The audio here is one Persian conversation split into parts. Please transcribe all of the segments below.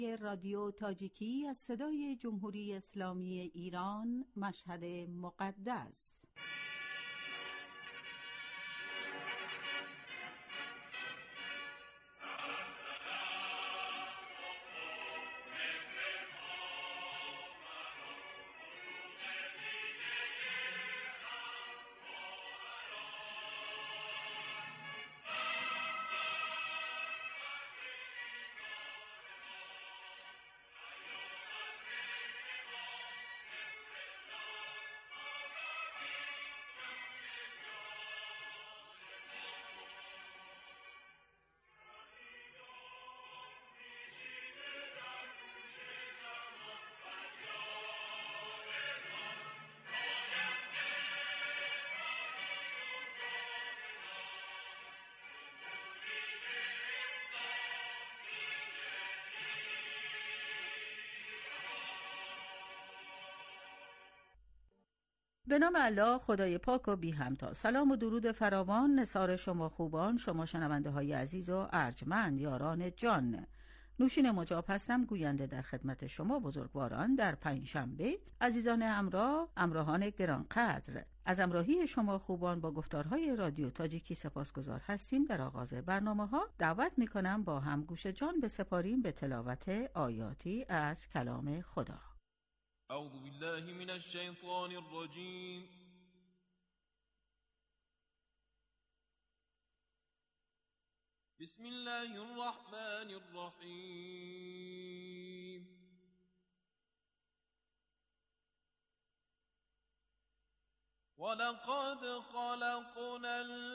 رادیو تاجیکی از صدای جمهوری اسلامی ایران، مشهد مقدس. به نام الله، خدای پاک و بی همتا. سلام و درود فراوان نثار شما خوبان، شما شنونده های عزیز و ارجمند، یاران جان. نوشین مجاب هستم، گوینده در خدمت شما بزرگواران در پنجشنبه. عزیزان همراهان گرانقدر، از همراهی شما خوبان با گفتارهای رادیو تاجیکی سپاسگزار هستیم. در آغاز برنامه ها دعوت می کنم با هم گوش جان بسپاریم به تلاوت آیاتی از کلام خدا. اعوذ بالله من الشیطان الرجیم. بسم الله الرحمن الرحیم. ولقد خلقنا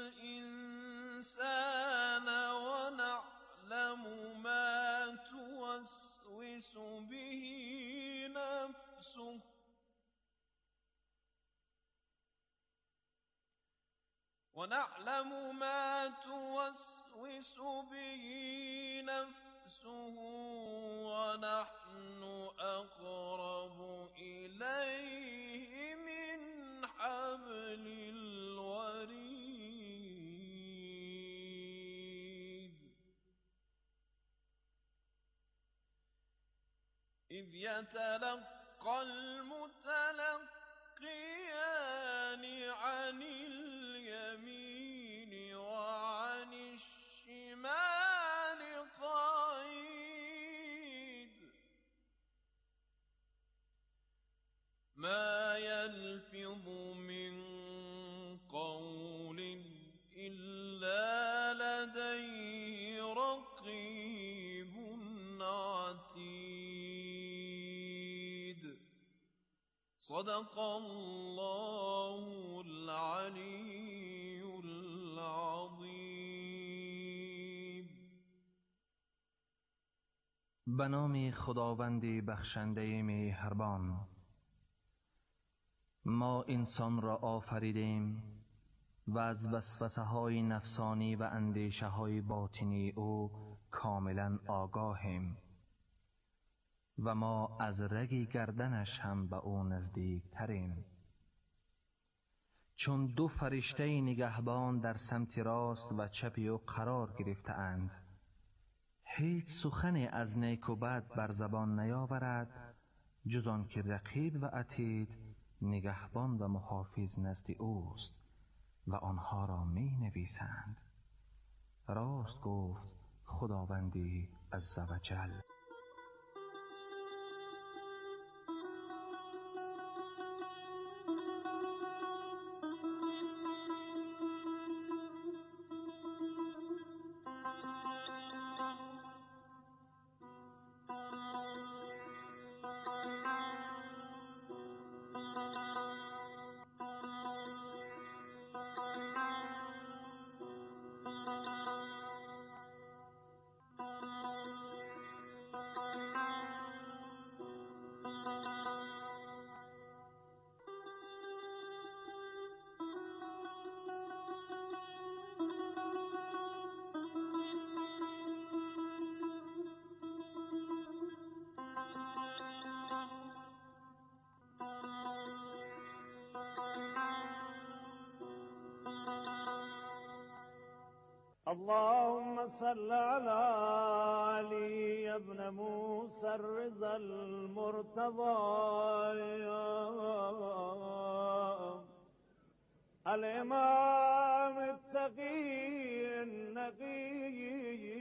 الإنسان ونعلم ما توسوس به نفسه ونحن أقرب إليه من حبل الوريد إذ يتلقى المتلقيان عن اليمين وعن الشمال قعيد ما يلفظ من قول إلا لديه رقيب عتيد. صدق الله العلی العظیم. به نام خداوند بخشنده مهربان. ما انسان را آفریدیم و از وسوسه های نفسانی و اندیشه های باطنی او کاملا آگاهیم و ما از رگ گردنش هم به او نزدیک تریم. چون دو فرشته نگهبان در سمت راست و چپ او قرار گرفته اند، هیچ سخن از نیک و بد بر زبان نیاورد جز آن که رقیب و عتید نگهبان و محافظ نزد اوست و آنها را می نویسند. راست گفت خداوندی عزوجل. اللهم صل على علي بن موسى الرضا المرتضى الإمام التقي النقي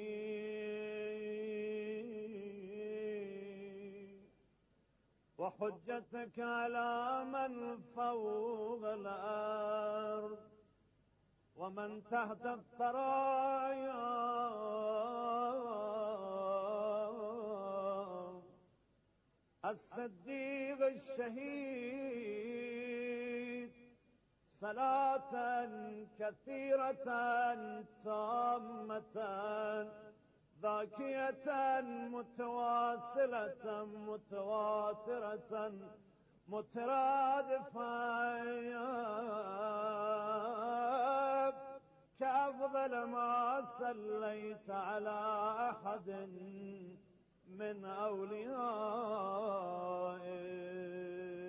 وحجتك على من فوق الأرض ومن تحت الثرايا الصديق الشهيد صلاة كثيرة تامة ذاكية متواصلة متواترة مترادفة كأفضل ما صليت على أحد من أوليائك.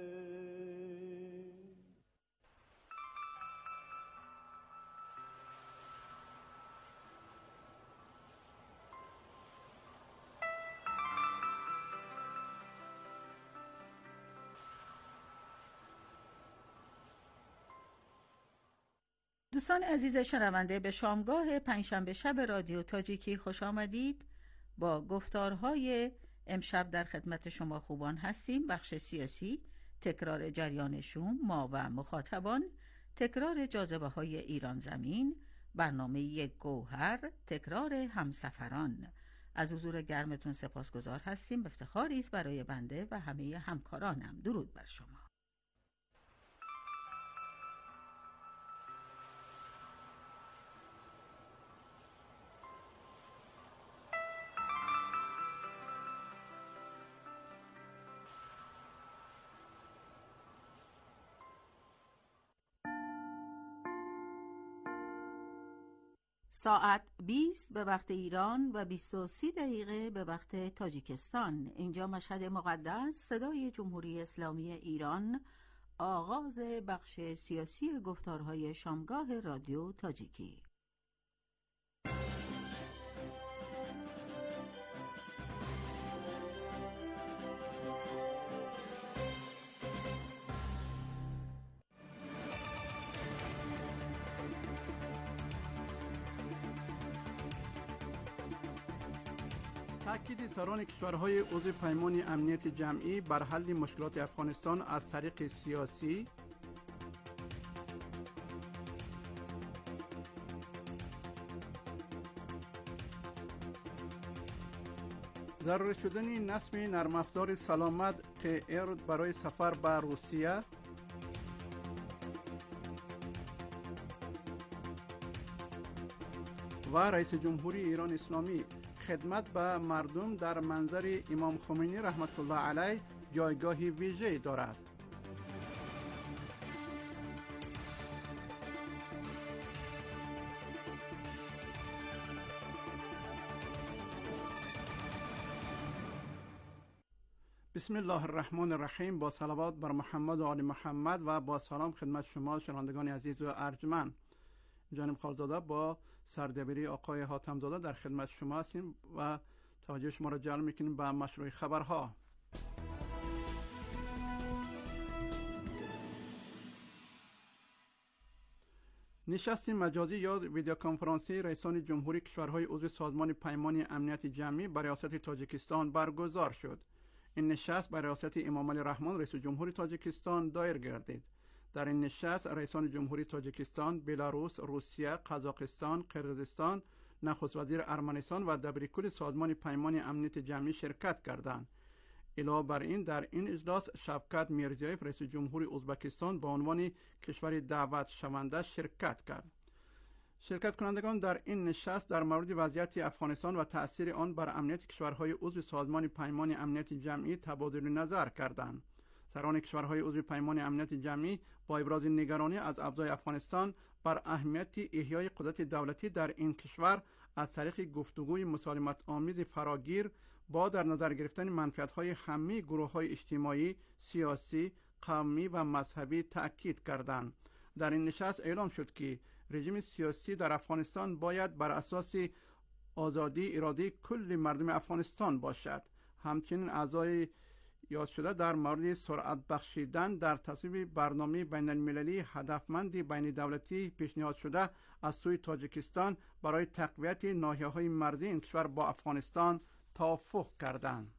دوستان عزیز شنونده، به شامگاه پنجشنبه شب رادیو تاجیکی خوش آمدید. با گفتارهای امشب در خدمت شما خوبان هستیم. بخش سیاسی، تکرار جریان شوم، ما و مخاطبان، تکرار جاذبه های ایران زمین، برنامه یک گوهر، تکرار همسفران. از حضور گرمتون سپاسگزار هستیم. افتخاری است برای بنده و همه همکارانم. درود بر شما. ساعت 20 به وقت ایران و 23 دقیقه به وقت تاجیکستان. اینجا مشهد مقدس، صدای جمهوری اسلامی ایران. آغاز بخش سیاسی گفتارهای شامگاه رادیو تاجیکی. تأکید سران کشورهای عضو پیمان امنیت جمعی بر حل مشکلات افغانستان از طریق سیاسی. ضروری شدن نصب نرم افزار سلامت ایر برای سفر به روسیه. و رئیس جمهوری ایران اسلامی: خدمت به مردم در منظر امام خمینی رحمت الله علیه جایگاهی ویژه دارد. بسم الله الرحمن الرحیم. با صلوات بر محمد و آل محمد و با سلام خدمت شما شنوندگان عزیز و ارجمند. جانب خالزاده با سردبیری آقای حاتمزاده در خدمت شما هستیم و توجه شما را جلب میکنیم به مشروع خبرها. نشست مجازی یا ویدیو کنفرانسی رئیسان جمهوری کشورهای عضو سازمان پیمان امنیت جمعی بر ریاست تاجیکستان برگزار شد. این نشست بر ریاست امام علی رحمان رئیس جمهوری تاجیکستان دایر گردید. در این نشست رئیسان جمهوری تاجیکستان، بلاروس، روسیه، قزاقستان، قرقیزستان، نخست وزیر ارمنستان و دبیرکل سازمان پیمان امنیت جمعی شرکت کردند. علاوه بر این در این اجلاس شوکت میرزیایف رئیس جمهوری ازبکستان به عنوان کشور دعوت شونده شرکت کرد. شرکت کنندگان در این نشست در مورد وضعیت افغانستان و تأثیر آن بر امنیت کشورهای عضو سازمان پیمان امنیت جمعی تبادل نظر کردند. سران کشورهای عضو پیمان امنیت جمعی با ابراز نگرانی از افزای افغانستان بر اهمیت احیای قدرت دولتی در این کشور از طریق گفتگوی مسالمت آمیز فراگیر با در نظر گرفتن منفعت‌های همه گروه‌های اجتماعی، سیاسی، قومی و مذهبی تأکید کردند. در این نشست اعلام شد که رژیم سیاسی در افغانستان باید بر اساس آزادی اراده کل مردم افغانستان باشد. همچنین اعضای یاد شده در مورد سرعت بخشیدن در تصویب برنامه بین المللی هدفمند بین دولتی پیشنهاد شده از سوی تاجیکستان برای تقویت ناحیه‌های مرزی این کشور با افغانستان توافق کردند.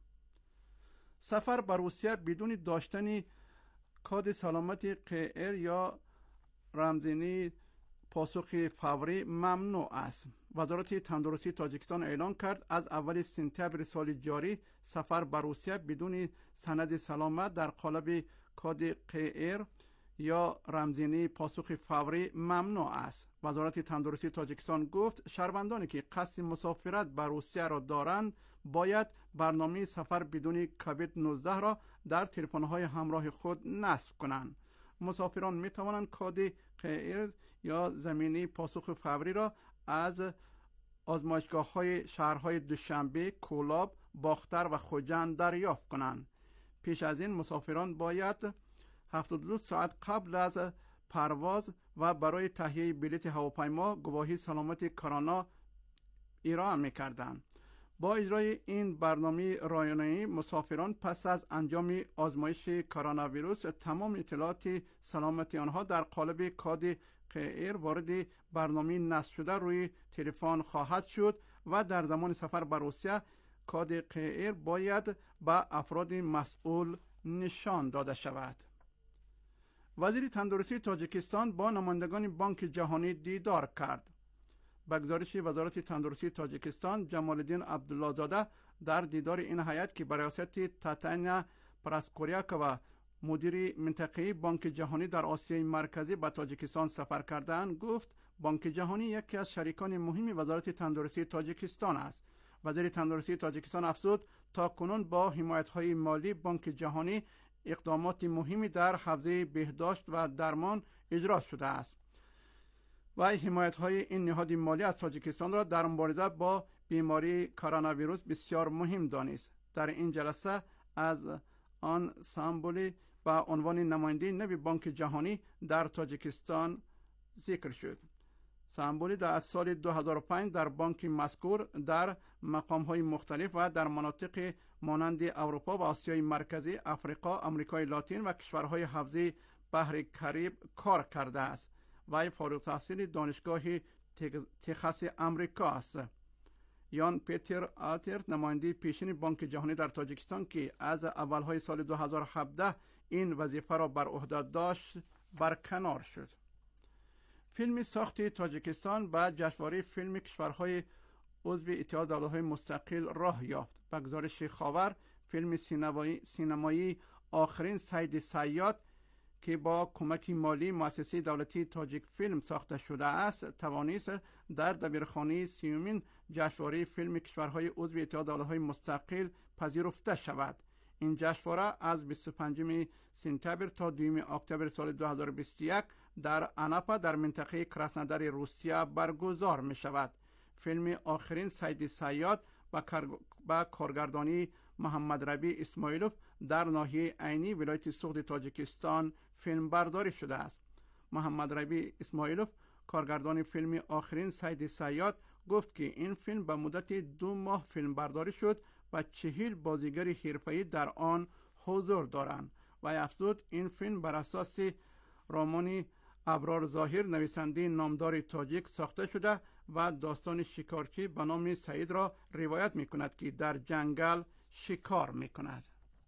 سفر به روسیه بدون داشتن کد سلامت قیر یا رمزنی پاسخ فوری ممنوع است. وزارت تندرستی تاجیکستان اعلام کرد از اول سپتامبر سال جاری سفر به روسیه بدون سند سلامت در قالب کد قیر یا رمزنی پاسخ فوری ممنوع است. وزارت تندرستی تاجیکستان گفت شهروندانی که قصد مسافرت به روسیه را دارند باید برنامه سفر بدون کووید 19 را در تلفن‌های همراه خود نصب کنند. مسافران می توانند کد قیر یا زمینی پاسخ فوری را از آزمایشگاه‌های شهرهای دوشنبه، کولاب، باختر و خوجند دریافت کنند. پیش از این مسافران باید 72 ساعت قبل از پرواز و برای تهیه بلیط هواپیما گواهی سلامت کرونا ارائه می‌کردند. با اجرای این برنامه رایانه‌ای مسافران پس از انجام آزمایش کرونا ویروس تمام اطلاعات سلامتی آنها در قالب کد قیر وارد برنامه نصب شده روی تلفن خواهد شد و در زمان سفر به روسیه کد قیر باید به افراد مسئول نشان داده شود. وزیر تندرستی تاجیکستان با نمایندگان بانک جهانی دیدار کرد. به گزارش وزارت تندرستی تاجیکستان، جمال الدین عبدالله زاده در دیدار این هیئت که برئاست تاتانا پراسکوریاکووا مدیر منطقه‌ای بانک جهانی در آسیای مرکزی به تاجیکستان سفر کردند گفت بانک جهانی یکی از شریکان مهم وزارت تندرستی تاجیکستان است. وزیر تندرستی تاجیکستان افزود تاکنون با حمایت‌های مالی بانک جهانی اقدامات مهمی در حوزه بهداشت و درمان اجرا شده است و حمایت‌های این نهاد مالی از تاجیکستان را در مبارزه با بیماری کرونا ویروس بسیار مهم دانست. در این جلسه از آن سامبولی با عنوان نماینده نوی بانک جهانی در تاجیکستان ذکر شد. سامبولی در از سال 2005 در بانک مذکور در مقام‌های مختلف و در مناطق مانند اروپا و آسیای مرکزی، افریقا، آمریکای لاتین و کشورهای حوزه بحر کریب کار کرده است. وی فارغ التحصیل دانشگاه تگزاس آمریکا است. یان پیتر آترت نماینده پیشین بانک جهانی در تاجیکستان که از اولهای سال 2017 این وظیفه را بر عهده داشت برکنار شد. فیلم ساخت تاجیکستان به جشنواره فیلم کشورهای عضو اتحاد دولت‌های مستقل راه یافت. به گزارش خاور فیلم سینمایی آخرین سید صیاد که با کمک مالی مؤسسه دولتی تاجیک فیلم ساخته شده است توانست در دبیرخانه سیومین جشنواره فیلم کشورهای عضو اتحاد دولت‌های مستقل پذیرفته شود. این جشنواره از 25 سپتامبر تا 2 اکتبر سال 2021 در اناپا در منطقه کراسنودار روسیه برگزار می شود. فیلم آخرین سید صیاد با کارگردانی محمد ربی اسماعیلوف در ناحیه عینی ولایت سوخت تاجیکستان فیلم برداری شده است. محمد ربی اسماعیلوف کارگردان فیلم آخرین سید صیاد گفت که این فیلم به مدت 2 ماه فیلم برداری شد و 40 بازیگر حرفه‌ای در آن حضور دارند و افزود این فیلم بر اساس رمان ابرار ظاهر نویسنده نامدار تاجیک ساخته شده و داستان شکارچی به نام سعید را روایت می کند که در جنگل شکار می کند.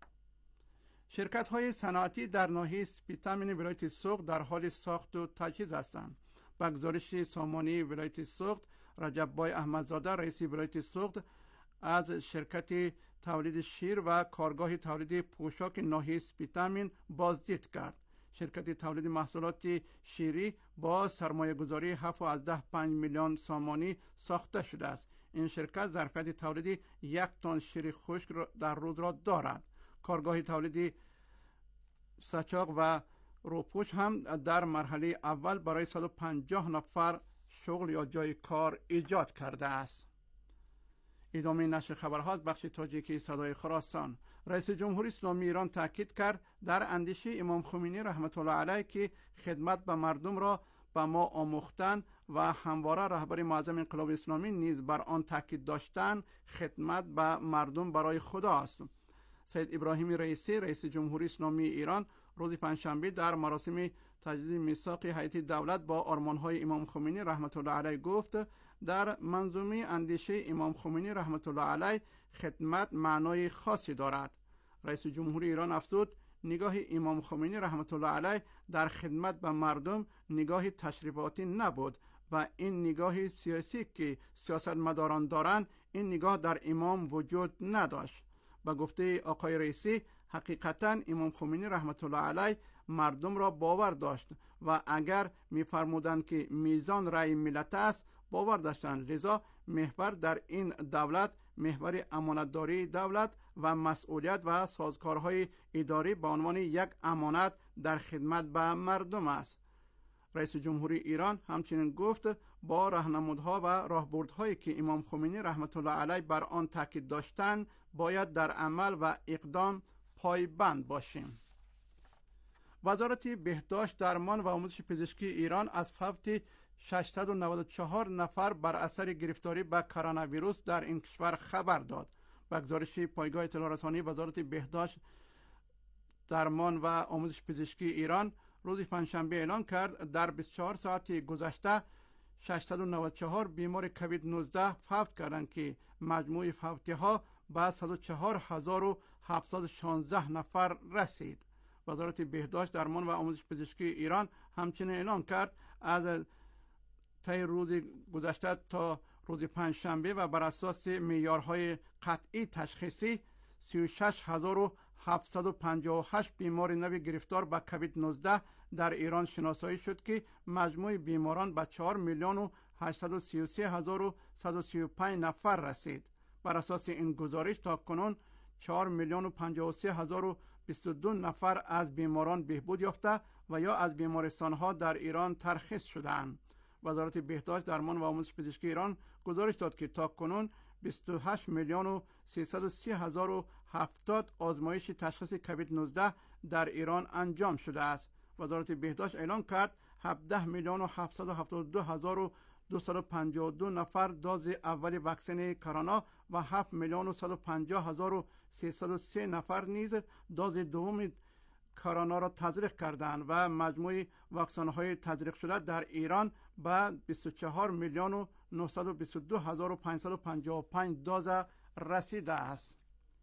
شرکت های صنعتی در ناحیه سپیتامین ولایت سوخت در حال ساخت و تجهیز هستند. به گزارش سامانه ولایت سوخت، رجب بای احمدزاده رئیس ولایت سوخت از شرکت تولید شیر و کارگاه تولید پوشاک ناحیه سپیتامین بازدید کرد. شرکت تولید محصولات شیری با سرمایه گذاری 7.5 میلیون سامانی ساخته شده است. این شرکت ظرفیت تولید 1 تن شیر خشک در روز را دارد. کارگاه تولید سچاق و روپوش هم در مرحله اول برای 150 نفر شغل یا جای کار ایجاد کرده است. ادامه نشر خبرها از بخش تاجیکی صدای خراسان. رئیس جمهوری اسلامی ایران تاکید کرد در اندیشه امام خمینی رحمت الله علیه که خدمت به مردم را به ما آموختن و همواره رهبر معظم انقلاب اسلامی نیز بر آن تاکید داشتن خدمت به مردم برای خدا است. سید ابراهیم رئیسی رئیس جمهوری اسلامی ایران روز پنجشنبه در مراسم تجدید میثاق هیئت دولت با آرمان‌های امام خمینی رحمت الله علیه گفت در منظومه اندیشه امام خمینی رحمت الله علیه خدمت معنای خاصی دارد. رئیس جمهوری ایران افزود نگاه امام خمینی رحمت الله علیه در خدمت به مردم نگاه تشریفاتی نبود و این نگاه سیاسی که سیاستمداران دارند این نگاه در امام وجود نداشت. به گفته آقای رئیسی حقیقتا امام خمینی رحمت الله علیه مردم را باور داشت و اگر می‌فرمودند که میزان رأی ملت است باور داشتند، لذا محور در این دولت محور امانتداری دولت و مسئولیت و سازوکارهای اداری به عنوان یک امانت در خدمت به مردم است. رئیس جمهوری ایران همچنین گفت با راهنمودها و راهبردهایی که امام خمینی رحمت الله علیه بر آن تاکید داشتند باید در عمل و اقدام پایبند باشیم. وزارت بهداشت، درمان و آموزش پزشکی ایران از فوت 694 نفر بر اثر گرفتاری به کرونا ویروس در این کشور خبر داد. به گزارش پایگاه اطلاع رسانی وزارت بهداشت، درمان و آموزش پزشکی ایران روز پنجشنبه اعلان کرد در 24 ساعت گذشته 694 بیمار کووید 19 فوت کردند که مجموع فوتی‌ها به 104716 نفر رسید. وزارت بهداشت، درمان و آموزش پزشکی ایران همچنین اعلان کرد از طی روز گذشته تا روز پنجشنبه و بر اساس معیارهای قطعی تشخیصی 36758 بیمار نو گرفتار به کووید 19 در ایران شناسایی شد که مجموع بیماران به 4,833,135 نفر رسید. بر اساس این گزارش تا کنون 4,053,022 نفر از بیماران بهبود یافته و یا از بیمارستان‌ها در ایران ترخیص شدند. وزارت بهداشت، درمان و آموزش پزشکی ایران گزارش داد که تا کنون 28,330,070 آزمایش تشخیص کووید 19 در ایران انجام شده است. وزارت بهداشت اعلام کرد 17,772,252 نفر دوز اول واکسن کرونا و 7,150,303 نفر نیز دوز دوم کرونا را تزریق کردند و مجموع واکسن‌های تزریق شده در ایران به 24,922,555 دوز رسیده است.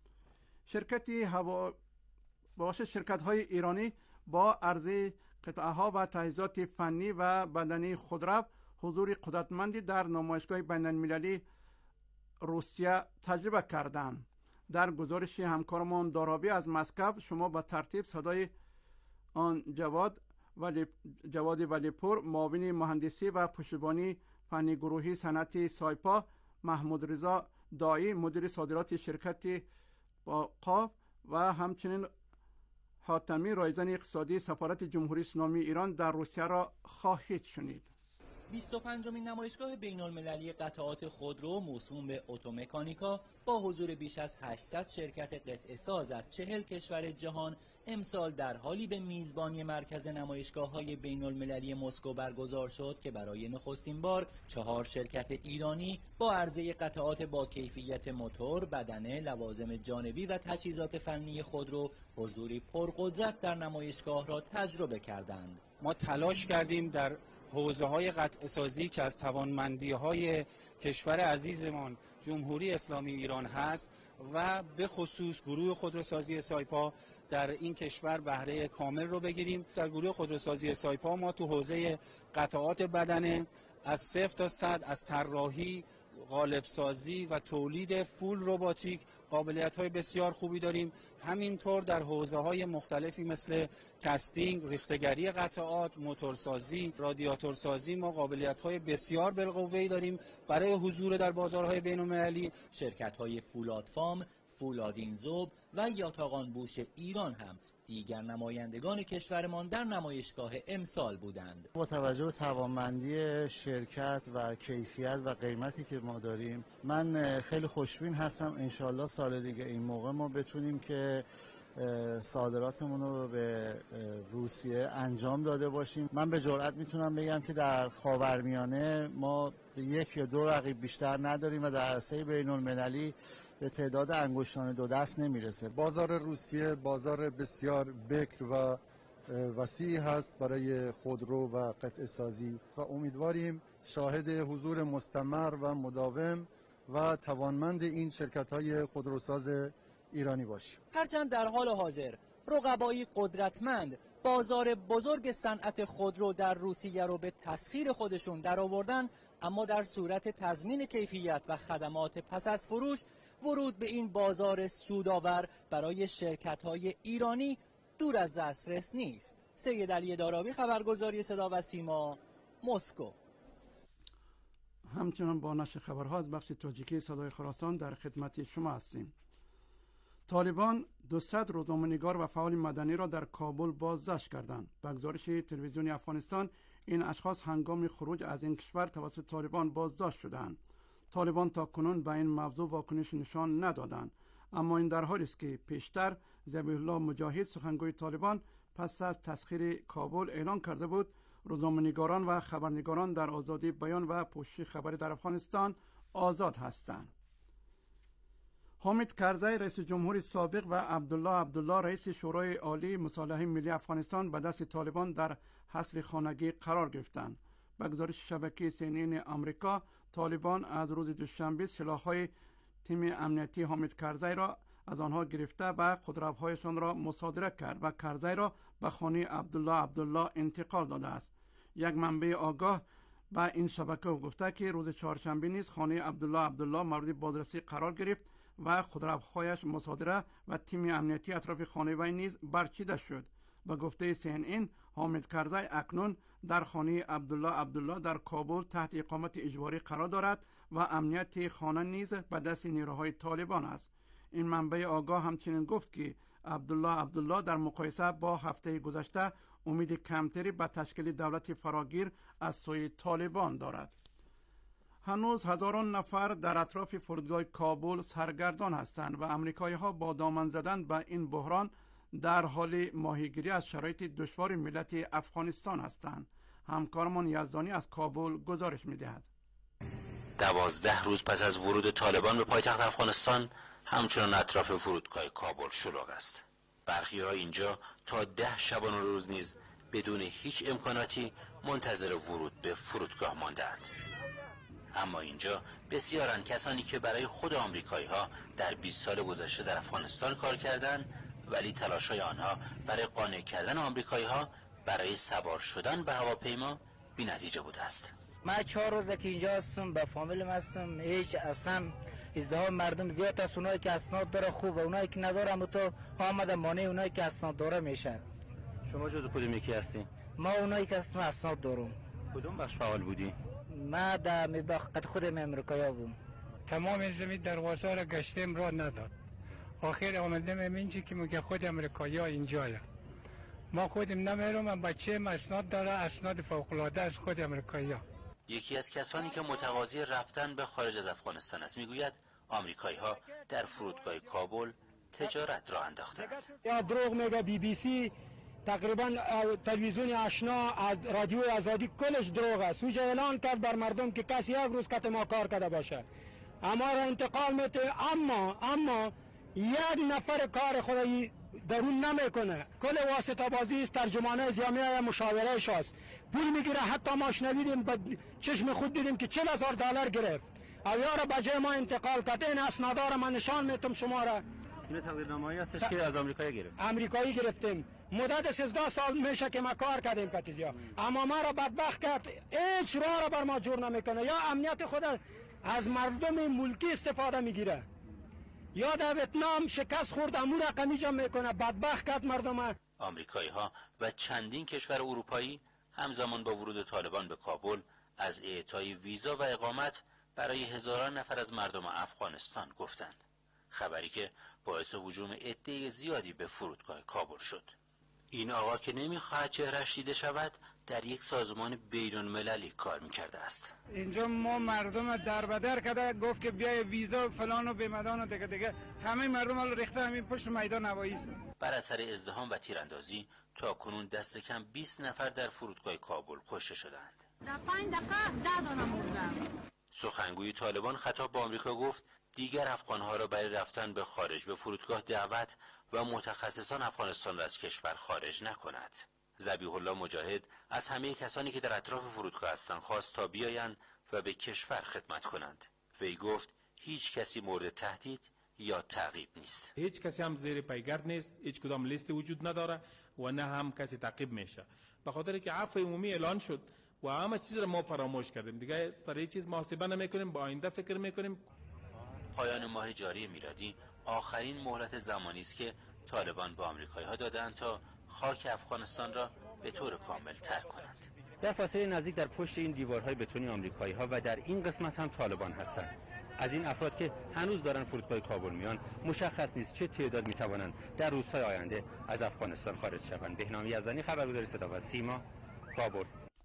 شرکت‌های ایرانی با عرضه قطعه‌ها و تجهیزات فنی و بدنی خودرو حضور قدرتمندی در نمایشگاه بین‌المللی روسیه تجربه کردند. در گزارش همکارمان دارابی از مسکو شما به ترتیب صدای آن جواد ولیپور، معاون مهندسی و پشتیبانی فنی گروهی صنعتی سایپا، محمود رضا دایی مدیر صادرات شرکت قاف و همچنین حاتمی رایزن اقتصادی سفارت جمهوری اسلامی ایران در روسیه را خواهید شنید. 25مین نمایشگاه بین‌المللی قطعات خودرو موسوم به اتومکانیکا با حضور بیش از 800 شرکت قطعه ساز از 40 کشور جهان امسال در حالی به میزبانی مرکز نمایشگاه‌های بین‌المللی مسکو برگزار شد که برای نخستین بار 4 شرکت ایرانی با عرضه قطعات با کیفیت موتور، بدنه، لوازم جانبی و تجهیزات فنی خودرو حضوری پرقدرت در نمایشگاه را تجربه کردند. ما تلاش کردیم در حوزه‌های قطعه سازی که از توانمندی‌های کشور عزیزمان جمهوری اسلامی ایران هست و به خصوص گروه خودروسازی سایپا در این کشور بهره کامل رو بگیریم. در گروه خودروسازی سایپا ما تو حوزه قطعات بدنه از 0 تا 100 از طراحی، قالب‌سازی و تولید فول رباتیک قابلیت‌های بسیار خوبی داریم. همینطور در حوزه‌های مختلفی مثل کاستینگ، ریختگری قطعات، موتورسازی، رادیاتورسازی ما قابلیت‌های بسیار بالقوه‌ای داریم برای حضور در بازارهای بین‌المللی. شرکت‌های فولادفام، فولادینزوب و یاتاقان بوش ایران هم دیگر نمایندگان کشورمان در نمایشگاه امسال بودند. با توجه به توانمندی شرکت و کیفیت و قیمتی که ما داریم من خیلی خوشبین هستم. انشالله سال دیگه این موقع ما بتونیم که صادراتمون رو به روسیه انجام داده باشیم. من به جرئت میتونم بگم که در خاورمیانه ما یک یا دو رقیب بیشتر نداریم و در عرصه بین المللی به تعداد انگشتان دو دست نمیرسه. بازار روسیه بازار بسیار بکر و وسیعی هست برای خودرو و قطعه سازی و امیدواریم شاهد حضور مستمر و مداوم و توانمند این شرکت‌های خودروساز ایرانی باشیم. هرچند در حال حاضر رقبایی قدرتمند بازار بزرگ صنعت خودرو در روسیه رو به تسخیر خودشون درآوردن، اما در صورت تضمین کیفیت و خدمات پس از فروش ورود به این بازار سودآور برای شرکت‌های ایرانی دور از دسترس نیست. سید علی دارابی، خبرگزاری صدا و سیما، مسکو. همچنان با نشر خبرها از بخش تاجیکی صدای خراسان در خدمت شما هستیم. طالبان 200 روزنامه‌نگار و فعال مدنی را در کابل بازداشت کردند. به گزارش تلویزیون افغانستان این اشخاص هنگام خروج از این کشور توسط طالبان بازداشت شدند. طالبان تا کنون به این موضوع واکنش نشان ندادند، اما این در حالی است که پیشتر ذبیح الله مجاهد سخنگوی طالبان پس از تسخیر کابل اعلان کرده بود روزنامه‌نگاران و خبرنگاران در آزادی بیان و پوشش خبری در افغانستان آزاد هستند. حامد کرزی رئیس جمهور سابق و عبدالله رئیس شورای عالی مصالحه ملی افغانستان به دست طالبان در حصر خانگی قرار گرفتند. به گزارش شبکه CNN آمریکا، طالبان از روز دوشنبه سلاح‌های تیم امنیتی حامد کرزی را از آنها گرفته و خودروهایشان را مصادره کرد و کرزی را به خانه عبدالله انتقال داده است. یک منبع آگاه به این شبکه گفته که روز چهارشنبه نیز خانه عبدالله مورد بازرسی قرار گرفت و خودروهایش مصادره و تیم امنیتی اطراف خانه وی نیز برچیده شد. به گفته CNN، حامد کرزی اکنون در خانه عبدالله در کابل تحت اقامت اجباری قرار دارد و امنیت خانه نیز به دست نیروهای طالبان است. این منبع آگاه همچنین گفت که عبدالله در مقایسه با هفته گذشته امید کمتری به تشکیل دولت فراگیر از سوی طالبان دارد. هنوز هزاران نفر در اطراف فرودگاه کابل سرگردان هستند و امریکایی‌ها با دامن زدن به این بحران در حال ماهیگیری از شرایط دشوار ملت افغانستان هستند. همکارمان یزدانی از کابل گزارش می‌دهد. 12 روز پس از ورود طالبان به پایتخت افغانستان، همچنان اطراف فرودگاه کابل شلوغ است. برخی‌ها اینجا تا 10 شبانه روز نیز بدون هیچ امکاناتی منتظر ورود به فرودگاه مانده‌اند. اما اینجا بسیارند کسانی که برای خود آمریکایی‌ها در 20 سال گذشته در افغانستان کار کردند، ولی تلاش‌های آنها برای قانع کردن آمریکایی‌ها برای سوار شدن به هواپیما بی‌نتیجه بوده است. من 4 روزه که اینجا هستم، با فامیلم هستم، هیچ اصلا ازدحام مردم زیاد است. اونایی که اسناد داره خوبه، اونایی که نداره تو آمده مانع اونایی که اسناد داره میشن. شما جزو کدوم یکی هستی؟ ما اونایی که اسناد دارم. کدوم بخش فعال بودی؟ ما در مبخت خودم امریکایی بودم. تمام زمین دروازه را گشتم را نداد. آخر آمدم اینجا که میگه خود امریکایی اینجاست. ما خودم نمیرم، من بچه‌م اسناد داره، اسناد فوق‌العاده از خود امریکایی. یکی از کسانی که متقاضی رفتن به خارج از افغانستان است میگوید آمریکایی‌ها در فرودگاه کابل تجارت را انداختند. یا دروغ میگه BBC، تقریبا تلویزیون آشنا، رادیو آزادی، کلش دروغ است. اوجا اعلان کرد بر مردم که کسی یک روز کت ما کار کرده باشه، اما را انتقال میته. اما یک نفر کار خودی درون نمیکنه. کل واسطه بازی است، ترجمانه زیامیه مشاوره شاست، پول میگیره. حتی ما شنیدیم، با چشم خود دیدیم که $40,000 گرفت او یارا بجای ما انتقال کرد. این اسنادا را من نشان میتم شما را. این تقدیرنامه‌ای هستش که از آمریکایی گرفتیم. مدت 13 سال میشه که ما کار کردیم کاتیزیا، اما ما را بدبخت کرد. هیچ راه را بر ما جور نمیکنه. یا امنیت خود از مردم ملکی استفاده میگیره، یا در ویتنام شکست خورد امور رقمی جمع میکنه. بدبخت کرد مردم. آمریکایی‌ها و چندین کشور اروپایی همزمان با ورود طالبان به کابل از اعطای ویزا و اقامت برای هزاران نفر از مردم افغانستان گفتند. خبری که باعث هجوم عده زیادی به فرودگاه کابل شد. این آقا که نمیخواهد چهره‌اش دیده شود در یک سازمان بین‌المللی کار می‌کرده است. اینجا ما مردم در بدر کرده، گفت که بیای ویزا فلان و بیمدان و دیگه همه مردم رو ریخته همین پشت میدان هوایی است. بر اثر ازدحام و تیراندازی تا کنون دست کم 20 نفر در فرودگاه کابل کشته شدند. در 5 دقیقه 10 دانه مردن. سخنگوی طالبان خطاب به آمریکا گفت دیگر افغانها را برای رفتن به خارج به فرودگاه دعوت و متخصصان افغانستان را از کشور خارج نکند. ذبیح الله مجاهد از همه کسانی که در اطراف فرودگاه هستند خواست تا بیایند و به کشور خدمت کنند. وی گفت هیچ کسی مورد تهدید یا تعقیب نیست. هیچ کسی هم زیر پیگرد نیست، هیچ کدام لیست وجود نداره و نه هم کسی تعقیب میشه. به خاطر که عفو عمومی اعلان شد و همه چیز را ما فراموش کردیم. دیگه سر هیچ چیز محاسبه نمیکنیم، با آینده فکر میکنیم. پایان ماه جاری میلادی آخرین مهلت زمانی است که طالبان به آمریکایی‌ها دادند تا خاک افغانستان را به طور کامل ترک کنند. در فاصله نزدیک در پشت این دیوارهای بتونی آمریکایی‌ها و در این قسمت هم طالبان هستند. از این افراد که هنوز دارن فرودگاه کابل میان مشخص نیست چه تعداد میتوانند در روزهای آینده از افغانستان خارج شوند. بهنام یزدانی، خبرگزاری صدا و سیما، کابل.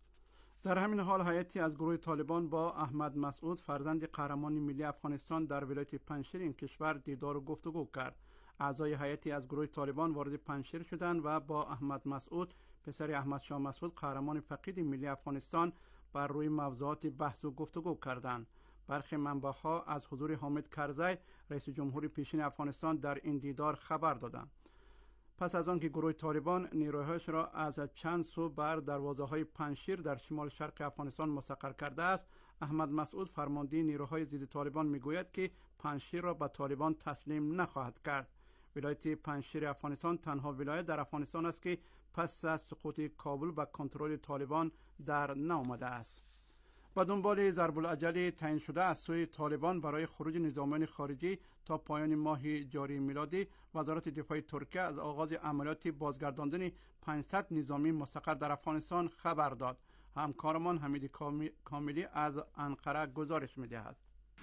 در همین حال هیئتی از گروه طالبان با احمد مسعود فرزند قهرمان ملی افغانستان در ولایت پنجشیر این کشور دیدار و گفتگو کرد. اعضای هیئتی از گروه طالبان وارد پنجشیر شدند و با احمد مسعود پسر احمد شاه مسعود قهرمان فقید ملی افغانستان بر روی موضوعات بحث و گفتگو کردند. برخی منبع‌ها از حضور حامد کرزی رئیس جمهوری پیشین افغانستان در این دیدار خبر دادند. پس از آنکه گروه طالبان نیروهایش را از چند سو بر دروازه‌های پنجشیر در شمال شرق افغانستان مستقر کرده است، احمد مسعود فرمانده نیروهای ضد طالبان میگوید که پنجشیر را به طالبان تسلیم نخواهد کرد. ولایت پنجشیر افغانستان تنها ولایت در افغانستان است که پس از سقوط کابل به کنترل طالبان در نیامده است. و دنبال ضرب العجل تعیین شده از سوی طالبان برای خروج نظامیان خارجی تا پایان ماه جاری میلادی، وزارت دفاع ترکیه از آغاز عملیات بازگرداندن 500 نظامی مستقر در افغانستان خبر داد. همکارمان حمید کاملی از انقره گزارش می‌دهد.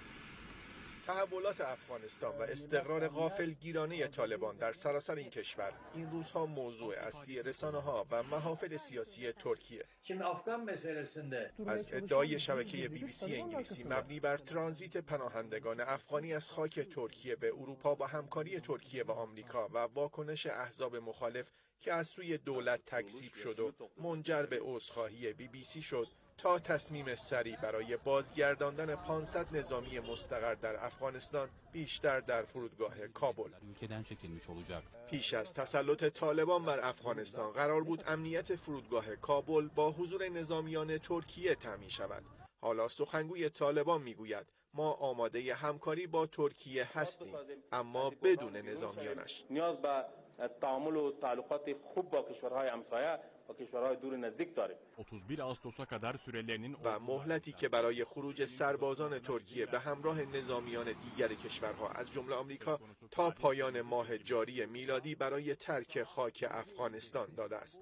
تحولات افغانستان و استقرار غافلگیرانه طالبان در سراسر این کشور این روزها موضوع اصلی رسانه‌ها و محافل سیاسی ترکیه. از ادعای شبکه BBC انگلیسی مبنی بر ترانزیت پناهندگان افغانی از خاک ترکیه به اروپا با همکاری ترکیه و آمریکا و واکنش احزاب مخالف که از سوی دولت تکذیب شد و منجر به عذرخواهی BBC شد، تا تصمیم سریع برای بازگرداندن 500 نظامی مستقر در افغانستان، بیشتر در فرودگاه کابل. پیش از تسلط طالبان بر افغانستان قرار بود امنیت فرودگاه کابل با حضور نظامیان ترکیه تامین شود. حالا سخنگوی طالبان میگوید ما آماده همکاری با ترکیه هستیم، اما بدون نظامیانش. نیاز به تعامل و تعلقات خوب با کشورهای همسایه و کشورهای دور نزدیک داریم. 31 Ağustos'a kadar sürelerinin و مهلتی که برای خروج سربازان ترکیه به همراه نظامیان دیگر کشورها از جمله آمریکا تا پایان ماه جاری میلادی برای ترک خاک افغانستان داده است.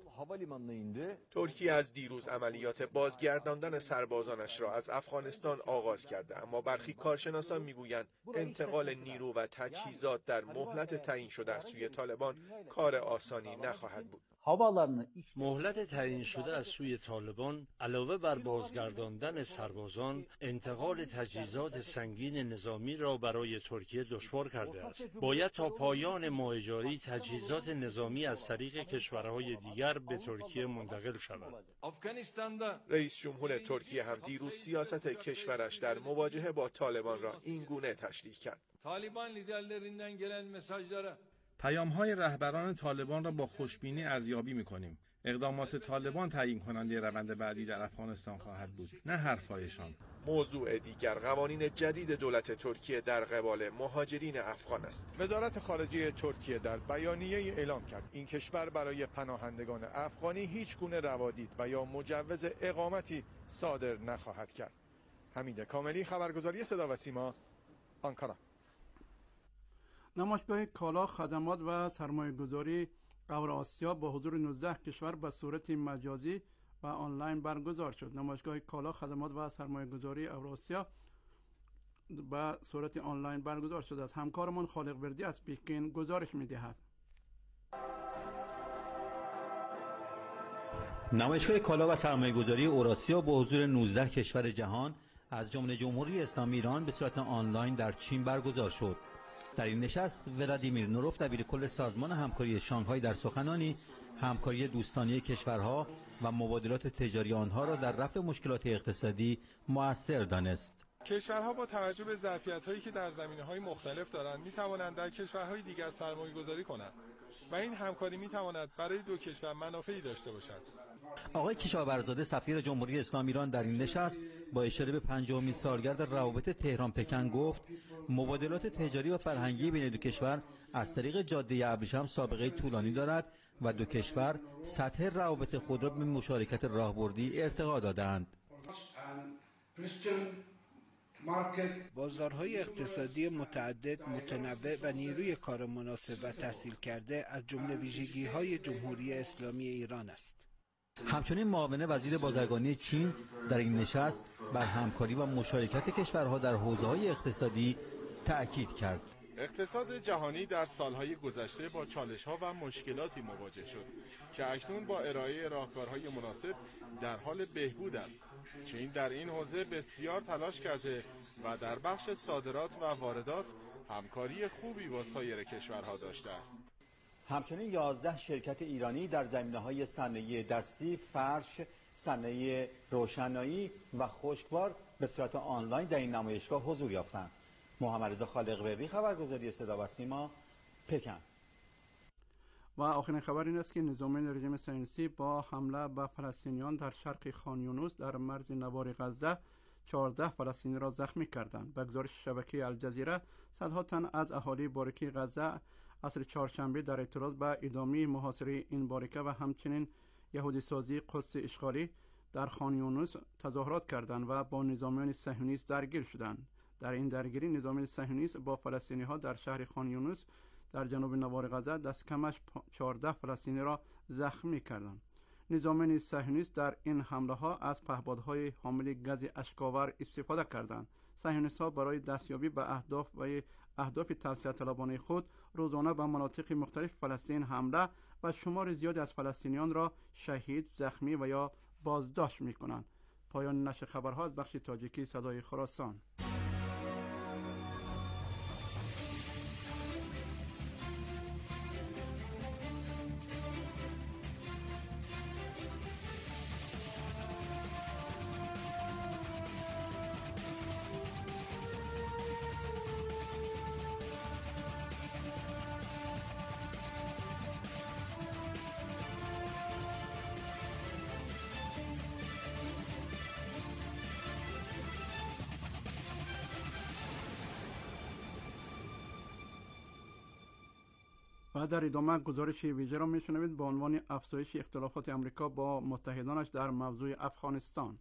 ترکیه از دیروز عملیات بازگرداندن سربازانش را از افغانستان آغاز کرده، اما برخی کارشناسان میگویند انتقال نیرو و تجهیزات در مهلت تعیین شده از سوی طالبان کار آسانی نخواهد بود. مهلت تعیین شده از سوی طالبان علاوه بر بازگرداندن سربازان، انتقال تجهیزات سنگین نظامی را برای ترکیه دشوار کرده است. باید تا پایان ماه جاری تجهیزات نظامی از طریق کشورهای دیگر به ترکیه منتقل شود. رئیس جمهور ترکیه هم دیروز سیاست کشورش در مواجهه با طالبان را این گونه تشریح کرد. طالبان لیدرلerinden gelen mesajlara پیام‌های رهبران طالبان را با خوشبینی ارزیابی می‌کنیم. اقدامات طالبان تعیین کننده روند بعدی در افغانستان خواهد بود، نه حرف‌هایشان. موضوع دیگر قوانین جدید دولت ترکیه در قبال مهاجرین افغان است. وزارت خارجه ترکیه در بیانیه اعلام کرد این کشور برای پناهندگان افغانی هیچ گونه روادید و یا مجوز اقامتی صادر نخواهد کرد. حمید کاملی، خبرگزاری صدا و سیما، آنکارا. نمایشگاه کالا، خدمات و سرمایه‌گذاری اوراسیا با حضور 19 کشور به صورت مجازی و آنلاین برگزار شد. نمایشگاه کالا، خدمات و سرمایه‌گذاری اوراسیا به صورت آنلاین برگزار شد. از همکارمان خالق بردی از پکن گزارش می‌دهد. نمایشگاه کالا و سرمایه‌گذاری اوراسیا با حضور 19 کشور جهان از جمله جمهوری اسلامی ایران به صورت آنلاین در چین برگزار شد. در این نشست ولادیمیر نوروف دبیرکل سازمان همکاری شانگهای در سخنانی همکاری دوستانه کشورها و مبادلات تجاری آنها را در رفع مشکلات اقتصادی مؤثر دانست. کشورها با توجه به ظرفیت‌هایی که در زمینه‌های مختلف دارند می‌توانند در کشورهای دیگر سرمایه‌گذاری کنند و این همکاری می‌تواند برای دو کشور منافعی داشته باشد. آقای کشاورزاده سفیر جمهوری اسلامی ایران در این نشست با اشاره به 50مین سالگرد روابط تهران پکن گفت مبادلات تجاری و فرهنگی بین دو کشور از طریق جاده ابریشم سابقه طولانی دارد و دو کشور سطح روابط خود را به مشارکت راهبردی ارتقا دادند. بازارهای اقتصادی متعدد، متنوع و نیروی کار مناسب و تحصیل کرده از جمله ویژگی‌های جمهوری اسلامی ایران است. همچنین معاون وزیر بازرگانی چین در این نشست بر همکاری و مشارکت کشورها در حوزه‌های اقتصادی تأکید کرد. اقتصاد جهانی در سالهای گذشته با چالش‌ها و مشکلاتی مواجه شد که اکنون با ارائه راهکارهای مناسب در حال بهبود است. چین در این حوزه بسیار تلاش کرده و در بخش صادرات و واردات همکاری خوبی با سایر کشورها داشته است. همچنین 11 شرکت ایرانی در زمینه‌های صنایع دستی، فرش، صنایع روشنایی و خشکبار به صورت آنلاین در این نمایشگاه حضور یافتند. محمد رضا خالق‌وردی، خبرگزاری صدا و سیما، پکن. و آخرین خبر این است که نظامیان رژیم صهیونیستی با حمله به فلسطینیان در شرق خان یونس در مرز نوار غزه 14 فلسطینی را زخمی کردند. به گزارش شبکه الجزیره، صدها تن از اهالی باریکه غزه عصر چهارشنبه در اعتراض به ادامه محاصره این باریکه و همچنین یهودی سازی قدس اشغالی در خان یونس تظاهرات کردند و با نظامیان صهیونیست درگیر شدند. در این درگیری نظامیان صهیونیست با فلسطینی ها در شهر خان یونس در جنوب نوار غزه دست کمش 14 فلسطینی را زخمی کردند. نظامیان صهیونیست در این حمله ها از پهپادهای حامل گاز اشک‌آور استفاده کردند. صهیونیست ها برای دستیابی به اهداف توسعه طلبانه خود روزانه به مناطق مختلف فلسطین حمله و شمار زیادی از فلسطینیان را شهید، زخمی و یا بازداشت می‌کنند. پایان نشر خبرها از بخش تاجیکی صدای خراسان. و در ادامه گزارش ویژه را میشنوید با عنوان افزایش اختلافات آمریکا با متحدانش در موضوع افغانستان.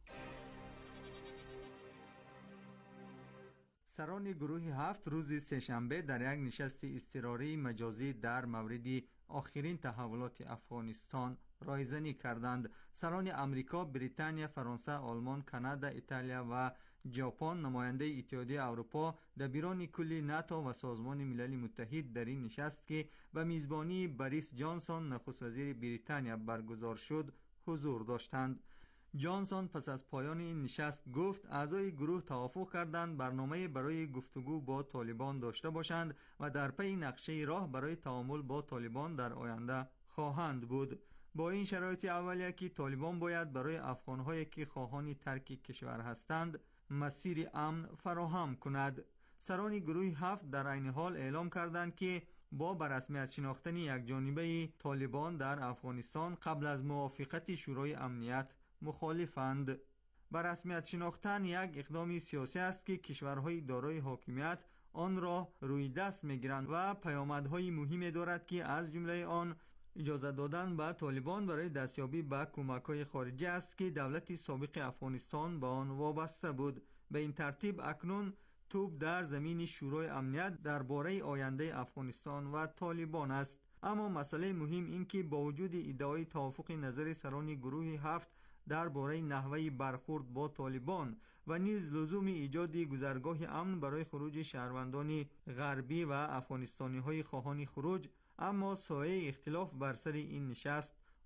سران گروه 7 روز سه‌شنبه در یک نشست اضطراری مجازی در مورد آخرین تحولات افغانستان رایزنی کردند. سران امریکا، بریتانیا، فرانسه، آلمان، کانادا، ایتالیا و ژاپن، نماینده اتحادیه اروپا، دبیران کلی ناتو و سازمان ملل متحد در این نشست که به میزبانی بوریس جانسون نخست وزیر بریتانیا برگزار شد حضور داشتند. جانسون پس از پایان این نشست گفت اعضای گروه توافق کردند برنامه برای گفتگو با طالبان داشته باشند و در پی نقشه راه برای تعامل با طالبان در آینده خواهند بود. با این شرایط اولیه که طالبان باید برای افغان‌هایی که خواهان ترک کشور هستند مسیر امن فراهم کند. سران گروه 7 در عین حال اعلام کردند که با برسمیت شناختن یک جانبه طالبان در افغانستان قبل از موافقت شورای امنیت مخالفند. برسمیت شناختن یک اقدام سیاسی است که کشورهای دارای حاکمیت آن را روی دست می‌گیرند و پیامدهای مهمی دارد که از جمله آن اجازه دادن به طالبان برای دستیابی به کمک‌های خارجی است که دولت سابق افغانستان به آن وابسته بود. به این ترتیب اکنون توپ در زمین شورای امنیت درباره آینده افغانستان و طالبان است. اما مسئله مهم این که با وجود ادعای توافق نظر سران گروه 7 درباره نحوه برخورد با طالبان و نیز لزوم ایجاد گذرگاه امن برای خروج شهروندان غربی و افغانستانی‌های خواهان خروج، اما سایه اختلاف بر سر این نشست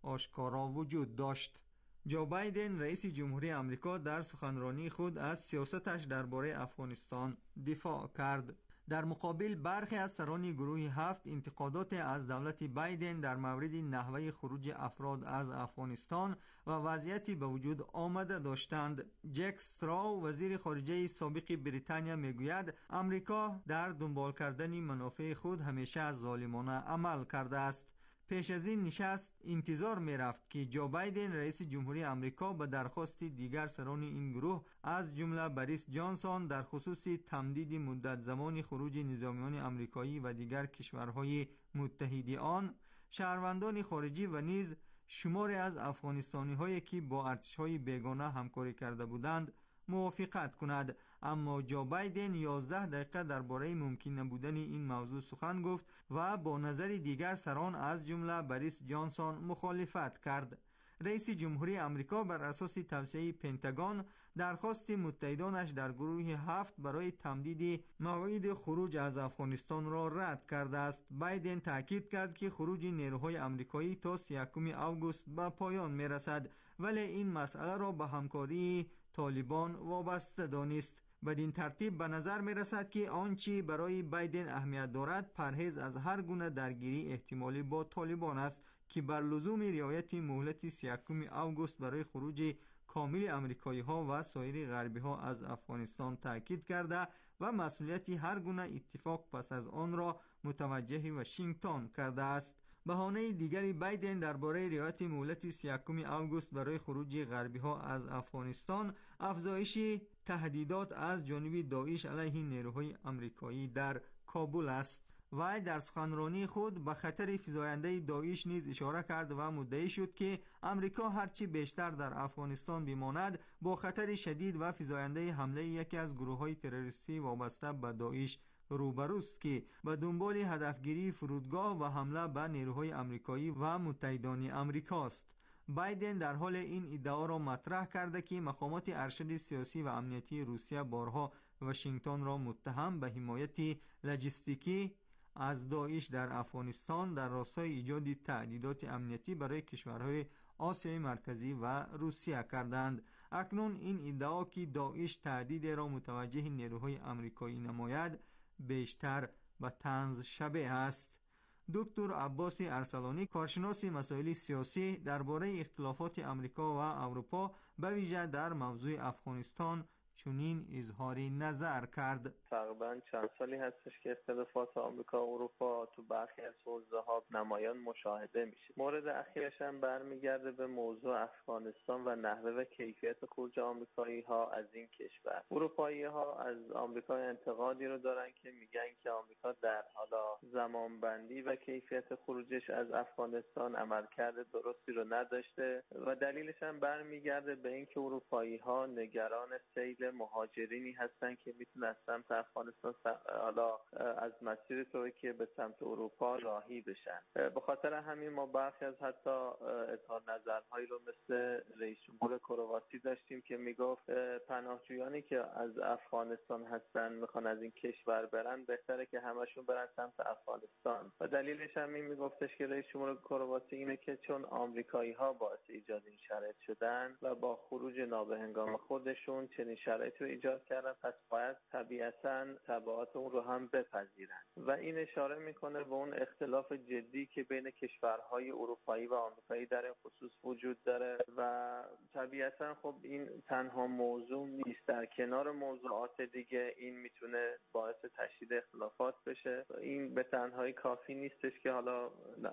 آشکارا وجود داشت. جو بایدن رئیس جمهوری آمریکا در سخنرانی خود از سیاستش درباره افغانستان دفاع کرد. در مقابل برخی از سران گروه 7 انتقادات از دولت بایدن در مورد نحوه خروج افراد از افغانستان و وضعیتی به وجود آمده داشتند. جک استراو وزیر خارجه سابق بریتانیا میگوید آمریکا در دنبال کردن منافع خود همیشه از ظالمانه عمل کرده است. پیش از این نشست انتظار می رفت که جو بایدن رئیس جمهوری آمریکا به درخواست دیگر سران این گروه از جمله بوریس جانسون در خصوص تمدید مدت زمان خروج نظامیان آمریکایی و دیگر کشورهای متحد آن، شهروندان خارجی و نیز شماری از افغانستانی هایی که با ارتش‌های بیگانه همکاری کرده بودند موافقت کند. اما جو بایدن 11 دقیقه درباره ممکن نبودن این موضوع سخن گفت و با نظر دیگر سران از جمله بوریس جانسون مخالفت کرد. رئیس جمهوری آمریکا بر اساس توصیه پنتاگون درخواست متحدانش در گروه 7 برای تمدید موعد خروج از افغانستان را رد کرده است. بایدن تاکید کرد که خروج نیروهای آمریکایی تا 31 آگوست به پایان می رسد، ولی این مسئله را به همکاری طالبان وابسته دانست. بدین ترتیب به نظر می رسد که آنچه برای بایدن اهمیت دارد پرهیز از هر گونه درگیری احتمالی با طالبان است که بر لزوم رعایت مهلت 31 آگوست برای خروج کامل آمریکایی ها و سایر غربی ها از افغانستان تاکید کرده و مسئولیت هر گونه اتفاق پس از آن را متوجه واشنگتن کرده است. بهانه دیگری بایدن درباره رعایت مهلت 31 آگوست برای خروج غربی ها از افغانستان افزایش تهدیدات از جانب داعش علیه نیروهای آمریکایی در کابل است. وی در سخنرانی خود به خطر فزاینده داعش نیز اشاره کرد و مدعی شد که آمریکا هرچی بیشتر در افغانستان بماند با خطر شدید و فزاینده حمله یکی از گروه‌های تروریستی وابسته به داعش روبروست که به دنبال هدفگیری فرودگاه و حمله به نیروهای آمریکایی و متحدان آمریکاست. بایدن در حال این ادعا را مطرح کرده که مقامات ارشد سیاسی و امنیتی روسیه بارها واشنگتن را متهم به حمایت لوجستیکی از داعش در افغانستان در راستای ایجاد تهدیدات امنیتی برای کشورهای آسیای مرکزی و روسیه کردند. اکنون این ادعا که داعش تهدید را متوجه نیروهای آمریکایی نماید بیشتر به طنز شبیه است. دکتر عباس ارسلانی کارشناس مسائل سیاسی درباره اختلافات آمریکا و اروپا به ویژه در موضوع افغانستان چنین اظهار نظر کرد. تقریبا چند سالی هستش که اختلافات آمریکا و اروپا تو برخی از حوزه‌ها نمایان مشاهده میشه. مورد اخیرش هم برمیگرده به موضوع افغانستان و نحوه و کیفیت خروج آمریکایی‌ها از این کشور. اروپایی‌ها از آمریکا انتقادی رو دارن که میگن که آمریکا در حالا زمانبندی و کیفیت خروجش از افغانستان عملکرد درستی رو نداشته و دلیلش هم برمیگرده به اینکه اروپایی‌ها نگران سیل مهاجرینی هستن که میتونن از سمت افغانستان حالا از مسیر ترکیه به سمت اروپا راهی بشن. به خاطر همین ما برخی از حتی اظهار نظرهایی رو مثل رئیس جمهور کرواسی داشتیم که میگفت پناهجویانی که از افغانستان هستن میخوان از این کشور برن بهتره که همشون برن سمت افغانستان و دلیلش هم این میگفتش که رئیس جمهور کرواسی اینه که چون آمریکایی ها باعث ایجاد این شرایط شدن و با خروج نابهنگام خودشون چنین شرایطی رو ایجاد کردن پس باید طبیعتاً تبعات اون رو هم بپذیرن و این اشاره میکنه به اون اختلاف جدی که بین کشورهای اروپایی و آمریکایی در این خصوص وجود داره و طبیعتاً خب این تنها موضوع نیست. در کنار موضوعات دیگه این میتونه باعث تشدید اختلافات بشه. این به تنهایی کافی نیستش که حالا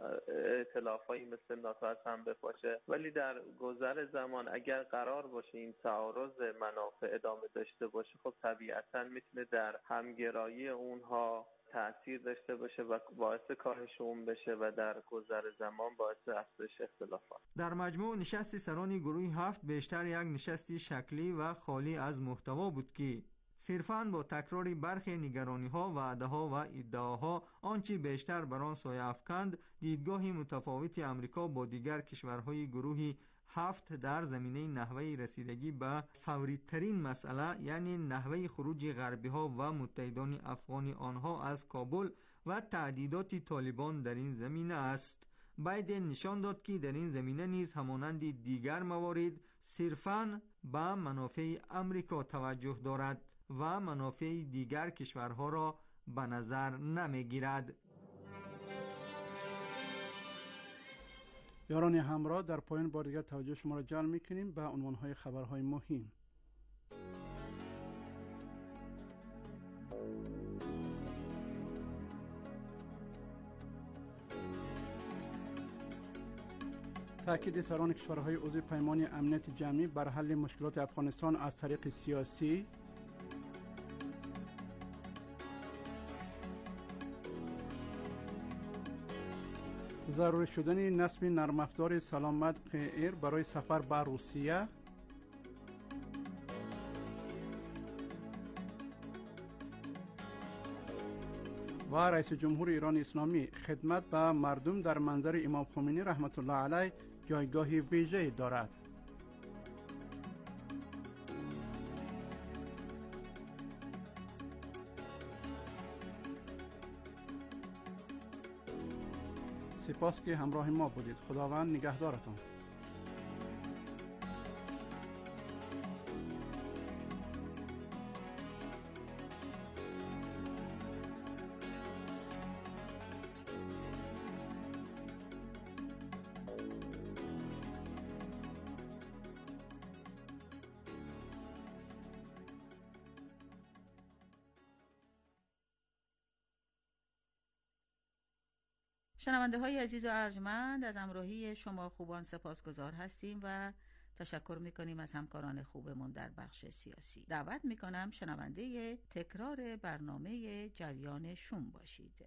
ائتلافایی مثل ناتو از هم بپاشه، ولی در گذر زمان اگر قرار باشه این تعارض منافع ادامه داشته باشه خب طبیعتاً میتونه در همگرایی اونها تأثیر داشته باشه و باعث کاهش اون بشه و در گذر زمان باعث افزایش اختلافات. در مجموع نشست سران گروه 7 بیشتر یک نشستی شکلی و خالی از محتوا بود که صرفاً با تکرار برخی نگرانی‌ها، وعده‌ها و ادعاها آنچه بیشتر بر آن سایه افکند دیدگاه متفاوت آمریکا با دیگر کشورهای گروه 7 در زمینه نحوه رسیدگی به فوری‌ترین مسئله یعنی نحوه خروج غربی‌ها و متحدان افغان آنها از کابل و تهدیدات طالبان در این زمینه است. بایدن نشان داد که در این زمینه نیز همانند دیگر موارد صرفاً به منافع امریکا توجه دارد و منافع دیگر کشورها را به نظر نمیگیرد. یاران همراه، در پایان بار دیگر توجه شما را جلب می‌کنیم به عنوان‌های خبرهای مهم. تأکید سران کشورهای عضو پیمان امنیت جمعی بر حل مشکلات افغانستان از طریق سیاسی. ضروری شدن نصب نرم افزار سلامت ایر برای سفر به روسیه. و رئیس جمهور ایران اسلامی: خدمت به مردم در منظر امام خمینی رحمت الله علیه جایگاهی ویژه دارد. سپاس که همراه ما بودید. خداوند نگهدارتان. شنونده های عزیز و ارجمند، از همراهی شما خوبان سپاسگزار هستیم و تشکر میکنیم از همکاران خوبمون در بخش سیاسی. دعوت میکنم شنونده تکرار برنامه جریان شوم باشید.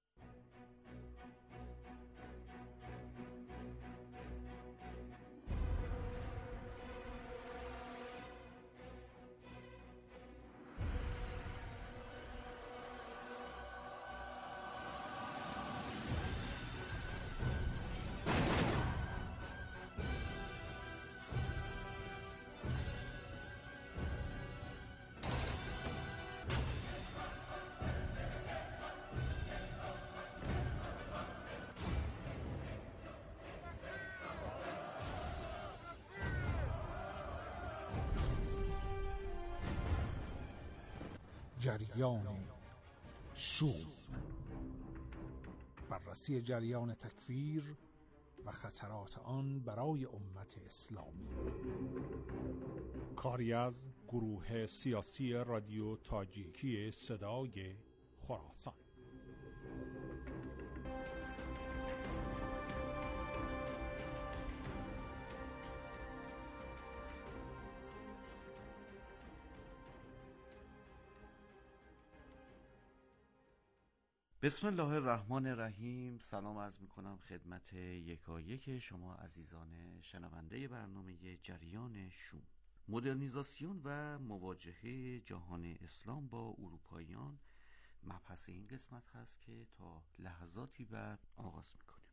جریان شوم، بررسی جریان تکفیر و خطرات آن برای امت اسلامی. کاری از گروه سیاسی رادیو تاجیکی صدای خراسان. بسم الله الرحمن الرحیم. سلام عرض میکنم خدمت یکایک شما عزیزان شنونده برنامه جریان شوم. مدرنیزاسیون و مواجهه جهان اسلام با اروپاییان مبحث این قسمت هست که تا لحظاتی بعد آغاز میکنیم.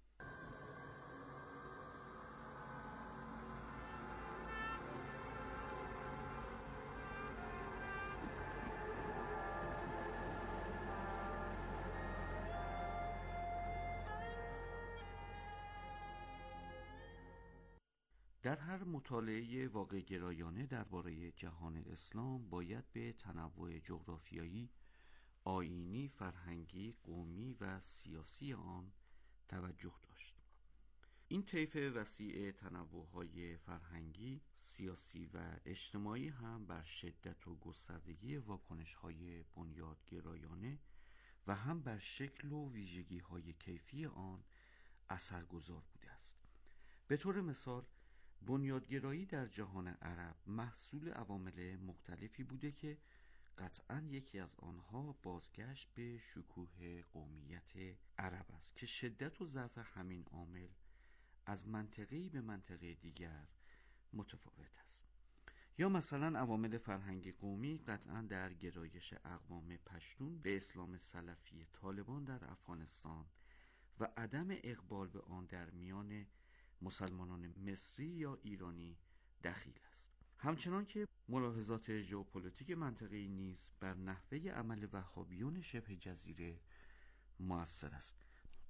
در هر مطالعه واقع گرایانه درباره جهان اسلام باید به تنوع جغرافیایی، آیینی، فرهنگی، قومی و سیاسی آن توجه داشت. این طیف وسیع تنوع‌های فرهنگی، سیاسی و اجتماعی هم بر شدت و گستردگی واکنش‌های بنیادگرایانه و هم بر شکل و ویژگی‌های کیفی آن اثرگذار بوده است. به طور مثال بنیادگرایی در جهان عرب محصول عوامل مختلفی بوده که قطعاً یکی از آنها بازگشت به شکوه قومیت عرب است که شدت و ضعف همین عامل از منطقه‌ای به منطقه دیگر متفاوت است. یا مثلا عوامل فرهنگی قومی قطعاً در گرایش اقوام پشتون به اسلام سلفی طالبان در افغانستان و عدم اقبال به آن در میان مسلمانان مصری یا ایرانی دخیل است. همچنان که ملاحظات ژئوپلیتیک منطقه‌ای نیز بر نحوه عمل وهابیون شبه جزیره مؤثر است.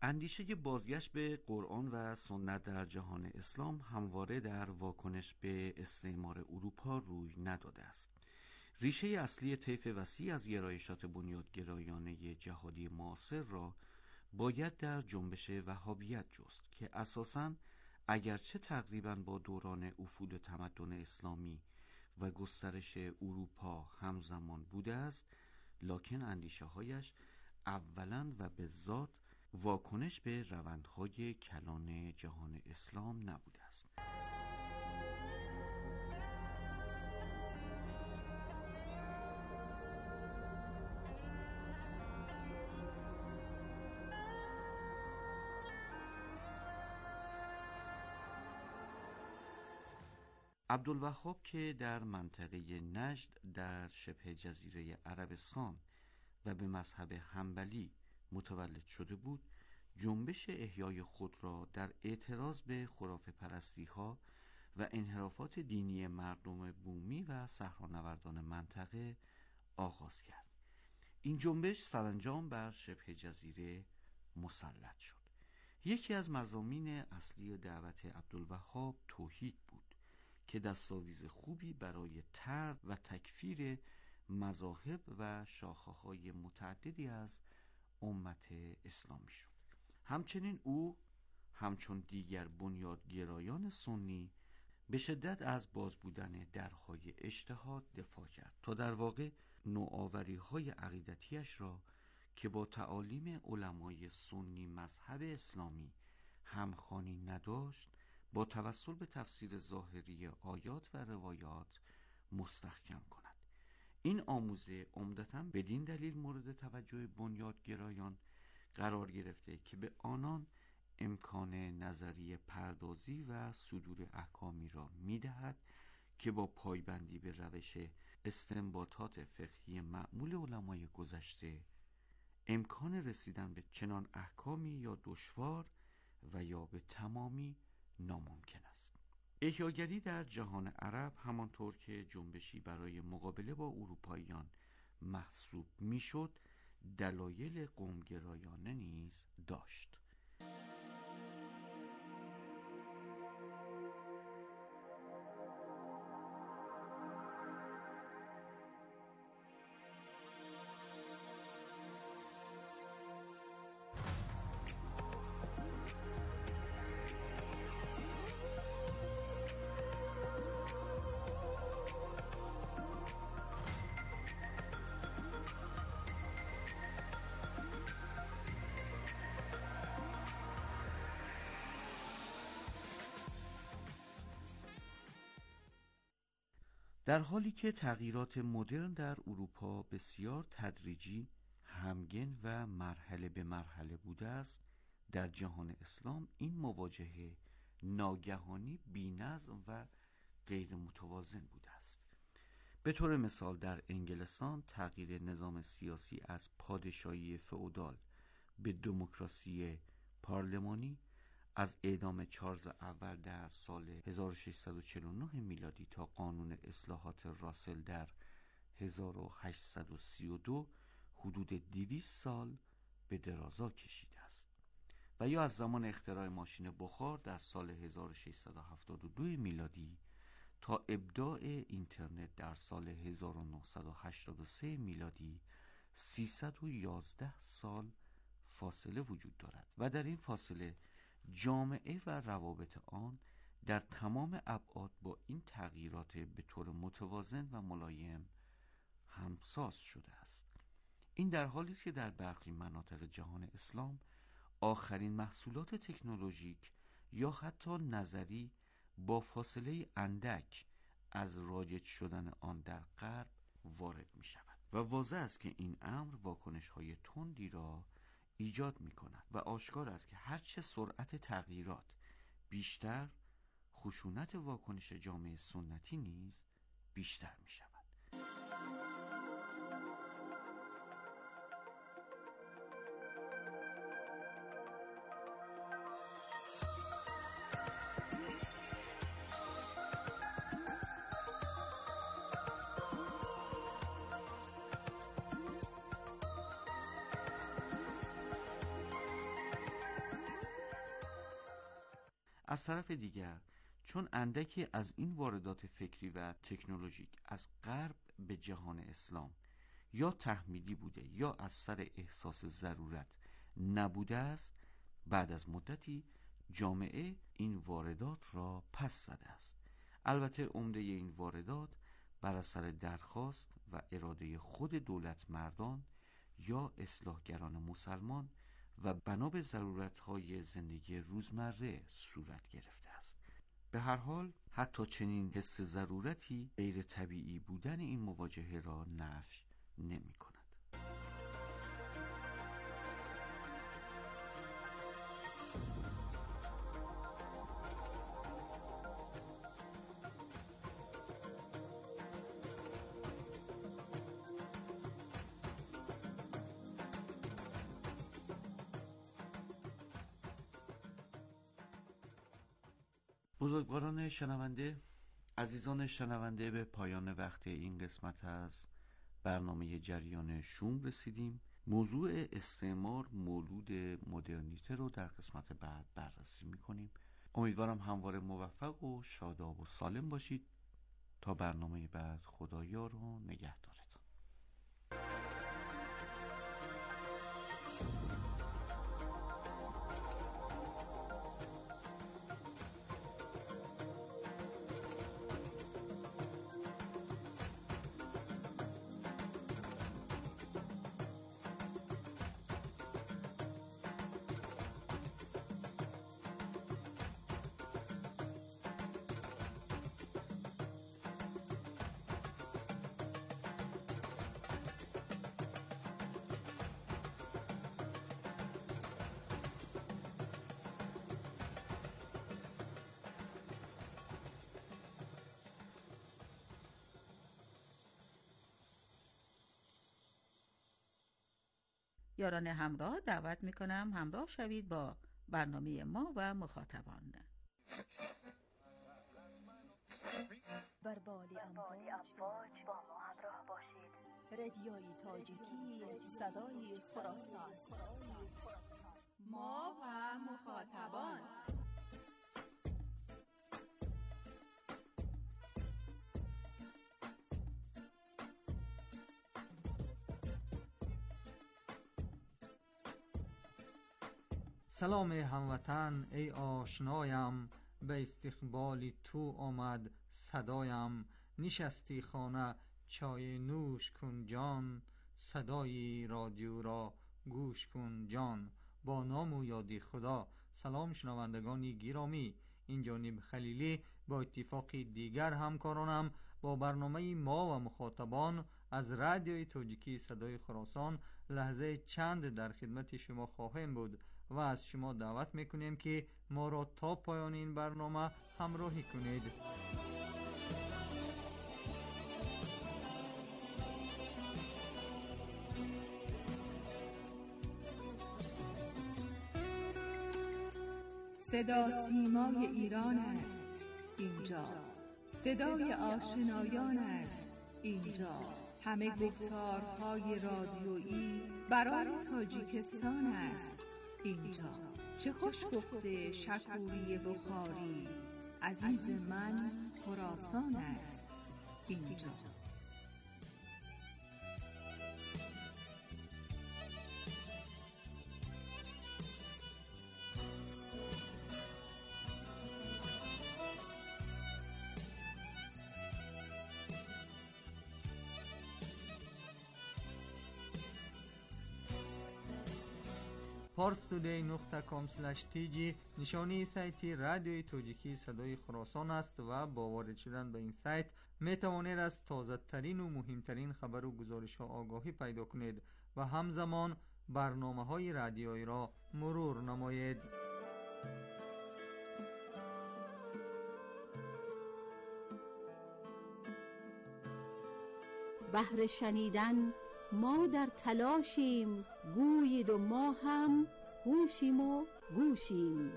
اندیشه بازگشت به قرآن و سنت در جهان اسلام همواره در واکنش به استعمار اروپا روی نداده است. ریشه اصلی طیف وسیع از گرایشات بنیادگرایانه جهادی معاصر را باید در جنبش وهابیت جست که اساساً اگرچه تقریباً با دوران افول تمدن اسلامی و گسترش اروپا همزمان بوده است، لکن اندیشه‌هایش اولاً و به ذات واکنش به روندهای کلان جهان اسلام نبوده است. عبدالوهاب که در منطقه نجد در شبه جزیره عربستان و به مذهب حنبلی متولد شده بود، جنبش احیای خود را در اعتراض به خرافه پرستی ها و انحرافات دینی مردم بومی و صحرانوردان منطقه آغاز کرد. این جنبش سرانجام بر شبه جزیره مسلط شد. یکی از مضامین اصلی دعوت عبدالوهاب توحید بود که دستاویز خوبی برای طرد و تکفیر مذاهب و شاخه‌های متعددی از امت اسلامی شد. همچنین او همچون دیگر بنیادگرایان سنی به شدت از باز بودن درهای اجتهاد دفاع کرد تا در واقع نوآوری‌های عقیدتیش را که با تعالیم علمای سنی مذهب اسلامی همخوانی نداشت، با توسل به تفسیر ظاهری آیات و روایات مستحکم کند. این آموزه عمدتاً بدین دلیل مورد توجه بنیادگرایان قرار گرفته که به آنان امکان نظریه پردازی و صدور احکامی را می‌دهد که با پایبندی به روش استنباطات فقهی معمول علمای گذشته امکان رسیدن به چنان احکامی یا دشوار و یا به تمامی ناممکن است. احیاگری در جهان عرب همانطور که جنبشی برای مقابله با اروپاییان محسوب میشد، دلایل قومگرایانه نیز داشت. در حالی که تغییرات مدرن در اروپا بسیار تدریجی، همگن و مرحله به مرحله بوده است، در جهان اسلام این مواجهه ناگهانی، بی‌نظم و غیر متوازن بوده است. به طور مثال در انگلستان تغییر نظام سیاسی از پادشاهی فئودال به دموکراسی پارلمانی، از اعدام چارلز اول در سال 1649 میلادی تا قانون اصلاحات راسل در 1832 حدود 200 سال به درازا کشیده است. و یا از زمان اختراع ماشین بخار در سال 1672 میلادی تا ابداع اینترنت در سال 1983 میلادی 311 سال فاصله وجود دارد و در این فاصله جامعه و روابط آن در تمام ابعاد با این تغییرات به طور متوازن و ملایم همساز شده است. این در حالی است که در برخی مناطق جهان اسلام آخرین محصولات تکنولوژیک یا حتی نظری با فاصله اندک از رایج شدن آن در غرب وارد می شود و واضح است که این امر واکنش های تندی را ایجاد می کند و آشکار است که هرچه سرعت تغییرات بیشتر، خشونت واکنش جامعه سنتی نیز بیشتر می شود. از طرف دیگر چون اندکی از این واردات فکری و تکنولوژیک از غرب به جهان اسلام یا تحمیلی بوده یا از سر احساس ضرورت نبوده است، بعد از مدتی جامعه این واردات را پس زده است. البته عمده این واردات بر اثر درخواست و اراده خود دولت مردان یا اصلاحگران مسلمان و بنا به ضرورت‌های زندگی روزمره صورت گرفته است. به هر حال حتی چنین حس ضرورتی غیر طبیعی بودن این مواجهه را نفی نمی کند. بزرگواران شنونده، عزیزان شنونده، به پایان وقت این قسمت از برنامه جریان شوم رسیدیم. موضوع استعمار مولود مدرنیته رو در قسمت بعد بررسی میکنیم. امیدوارم همواره موفق و شاداب و سالم باشید. تا برنامه بعد خدایا رو نگهدارتان. یاران همراه، دعوت میکنم همراه شوید با برنامه ما و مخاطبان. بر بال امواج با ما همراه باشید. رادیوی تاجیکی، صدای خراسان. ما و مخاطبان. سلام هموطن، ای آشنایم، به استقبال تو آمد صدایم. نشستی خانه چای نوش کن جان، صدای رادیو را گوش کن جان. با نام و یادی خدا. سلام شنوندگان گرامی، این جانب خلیلی با اتفاق دیگر همکارانم با برنامه ما و مخاطبان از رادیوی تاجیکی صدای خراسان لحظه چند در خدمت شما خواهیم بود و از شما دعوت میکنیم که ما را تا پایان این برنامه همراهی کنید. صدا سیمای ایران است اینجا، صدای آشنایان است اینجا. همه گفتارهای رادیویی برای تاجیکستان است اینجا. چه خوش گفته شکوری بخاری، عزیز من خراسان است اینجا. parstoday.com/tg نشانی سایت رادیوی تاجیکی صدای خراسان است و با وارد شدن به این سایت می توانید از تازه ترین و مهمترین خبر و گزارش ها آگاهی پیدا کنید و همزمان برنامه های رادیویی را مرور نمایید. بهر شنیدن ما در تلاشیم، گویید و ما هم گوشیم و گوشیم.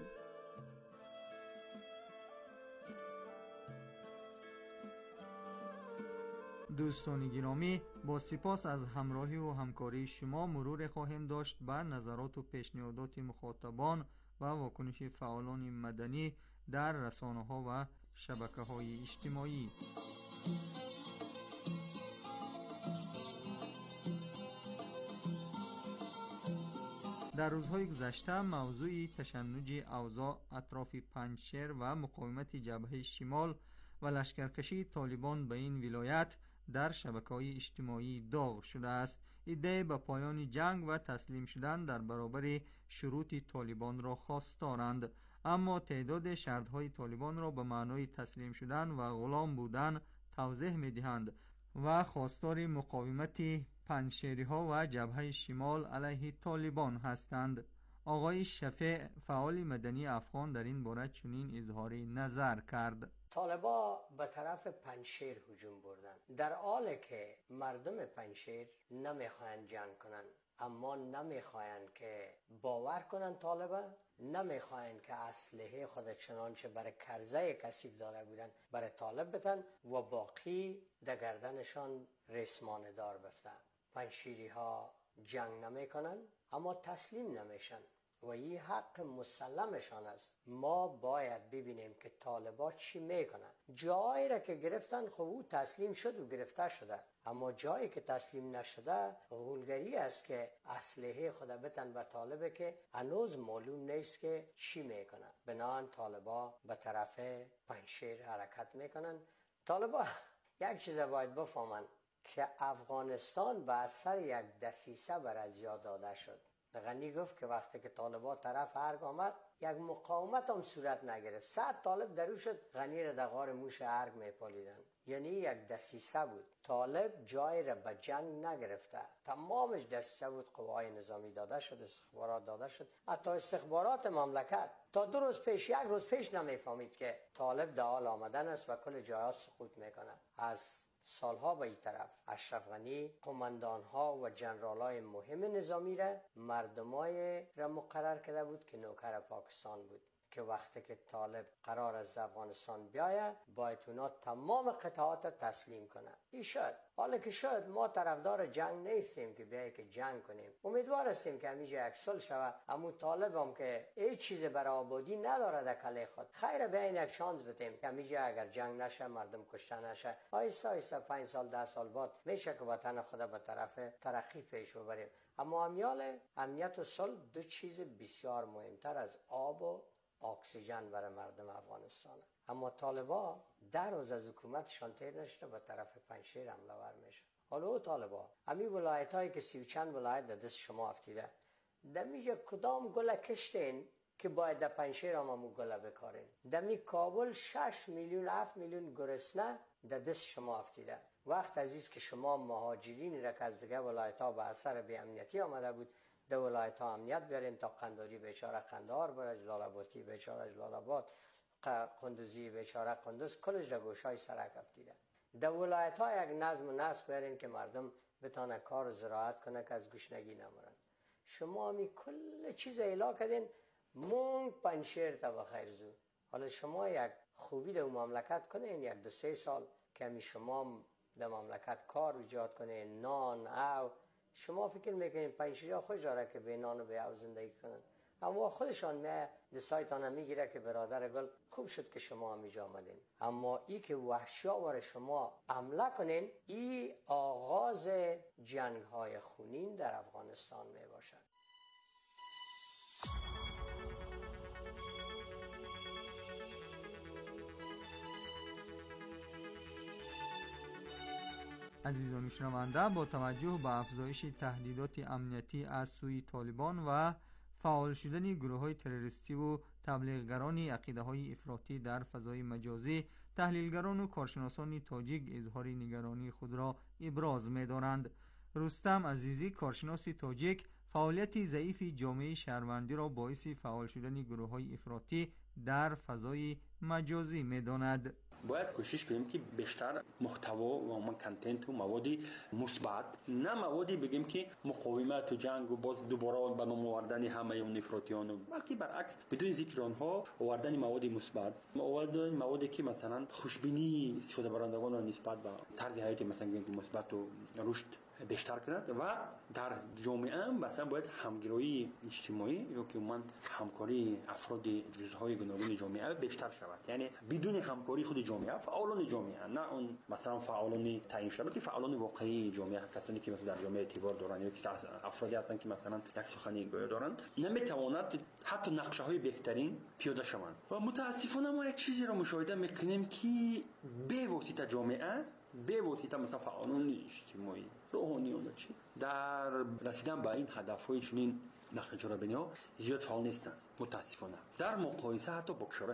دوستان گرامی، با سپاس از همراهی و همکاری شما مرور خواهیم داشت بر نظرات و پیشنهادات مخاطبان و واکنش فعالان مدنی در رسانه‌ها و شبکه‌های اجتماعی. در روزهای گذشته موضوع تشنج اوضاع اطراف پنجشیر و مقاومت جبهه شمال و لشکرکشی طالبان به این ولایت در شبکه‌های اجتماعی داغ شده است. ایده به پایان جنگ و تسلیم شدن در برابر شروط طالبان را خواستارند، اما تعداد شرط‌های طالبان را به معنای تسلیم شدن و غلام بودن توضیح می‌دهند و خواستار مقاومت پنجشیری‌ها و جبهه شمال علیه طالبان هستند. آقای شفیع فعال مدنی افغان در این باره چنین اظهار نظر کرد: طالبا به طرف پنجشیر هجوم بردن، در حالی که مردم پنجشیر نمیخواین جنگ کنن، اما نمیخواین که باور کنن طالبا، نمیخواین که اسلحه خود چنانچه برای کرزه کثیف داده بودن برای طالب بتن و باقی در گردنشان ریسمان دار بفتن. پنجشیری ها جنگ نمیکنن اما تسلیم نمیشن و این حق مسلمشان است. ما باید ببینیم که طالبا چی میکنن. جایی را که گرفتن خب او تسلیم شد و گرفته شده، اما جایی که تسلیم نشده غولگری است که اسلحه خود بتن به طالبه که هنوز معلوم نیست که چی میکنن. بنابراین طالبا به طرف پنجشیر حرکت میکنن. طالبا یک چیز باید بفهمن که افغانستان به اثر یک دسیسه بر از یاد داده شد. غنی گفت که وقتی که طالبا طرف ارگ آمد یک مقاومت هم صورت نگرفت. 100 طالب درو شد، غنی را در غار موش ارگ میپالیدن. یعنی یک دسیسه بود. طالب جای را به جنگ نگرفته، تمامش دسیسه بود. قوای نظامی داده شد، استخبارات داده شد، حتی استخبارات مملکت تا 2 روز پیش، 1 روز پیش نمیفهمید که طالب در حال آمدن است و کل جاها سقوط میکنه. از سالها به این طرف اشرف غنی قماندانها و جنرالای مهم نظامی را مردمای را مقرر کرده بود که نوکر پاکستان بود، که وقتی که طالب قرار از افغانستان بیایه باید اونا تمام قطعات تسلیم کنه. این شد. حالا که شد، ما طرفدار جنگ نیستیم که بیایی که جنگ کنیم. امیدوار هستیم که همیشه یک صلح شود. اما طالب هم که هیچ چیز برای آبادی نداره در کله خود، خیر بیاین یک شانس بدیم که همیشه اگر جنگ نشه، مردم کشته نشه، آیسته آیسته 5 سال 10 سال بعد میشه که وطن خود به طرف ترقی پیش ببریم. اما امنیت و صلح 2 چیز بسیار مهمتر از آب و اکسیژن برای مردم افغانستان. اما طالبا در روز از حکومتشان تیر نشده به طرف پنجشیر حمله ور میشه. حالا او طالبا همین ولایت هایی که 30 و چند ولایت در دست شما افتیده، دمیجا کدام گله کشتین که باید در پنجشیر هم همون گله بکارین؟ دمی کابل 6 میلیون 7 میلیون گرسنه در دست شما افتیده. وقت عزیز که شما مهاجرین را که از دیگه ولایت ها به اثر بی امنیتی آمده بود در ولایت ها امنیت بیارین، تا قنداری بیچاره قندهار بره، جلال آبادی بیچاره جلال آباد، قندوزی بیچاره قندوز، کلش در گوشهای سرک افتیده. در ولایت ها یک نظم و نسق بیارین که مردم بتانه کار و زراعت کنه که از گشنگی نمرن. شما همی کل چیز اعلا کردین، مونگ پنجشیر تا بخیر زو. حالا شما یک خوبی در مملکت کنین، 1-2-3 سال که همی شما در مملکت کار ایجاد کنین، نان او، شما فکر میکنین پنجشیریا خوش داره که به نان و به او زندگی کنن، اما خودشان نه دستایتان میگیره که برادر گل خوب شد که شما هم اینجا آمدین. اما ای که وحشیا وار شما حمله کنین، ای آغاز جنگ های خونین در افغانستان می باشد. عزیزان شنونده، با توجه به افزایش تهدیدات امنیتی از سوی طالبان و فعال شدن گروه‌های تروریستی و تبلیغگران عقیده‌های افراطی در فضای مجازی، تحلیلگران و کارشناسان تاجیک اظهار نگرانی خود را ابراز می‌دارند. رستم عزیزی، کارشناس تاجیک، فعالیت ضعیف جامعه شهروندی را باعث فعال شدن گروه‌های افراطی در فضای مجازی می‌داند. باید کوشش کنیم که بیشتر محتوا و کانتنت و مواد مثبت، نه موادی بگیم که مقاومت و جنگ و باز دوباره به نام آوردن همه اون افراطیان، بلکه برعکس بدون ذکر آنها آوردن مواد مثبت، آوردن موادی که مثلا خوشبینی استفاده برندگان را نسبت به طرز حیات مثلا مثبت و رشد بیشتر کند و در جامعه مثلا باید همگرایی اجتماعی یا که من همکاری افراد جزهای گوناگون جامعه بیشتر شود. یعنی بدون همکاری خود جامعه، فعالان جامعه، نه اون مثلا فعالان تعیین شده، بلکه فعالان واقعی جامعه، کسانی که مثلا در جامعه اعتبار دارن یا که افرادی هستند که مثلا یک سخنی گویا دارن، نمیتواند حتی نقشه‌های بهترین پیاده شوند. و متاسفانه ما یک چیزی را مشاهده میکنیم که به واسطه جامعه، به واسطه مثلا فعالان اجتماعی، روحانیون چی در رسیدن به این هدف‌های چنین نقشه جرابینی ها زیاد فعال نیستند. متاسفانه در مقایسه حتی با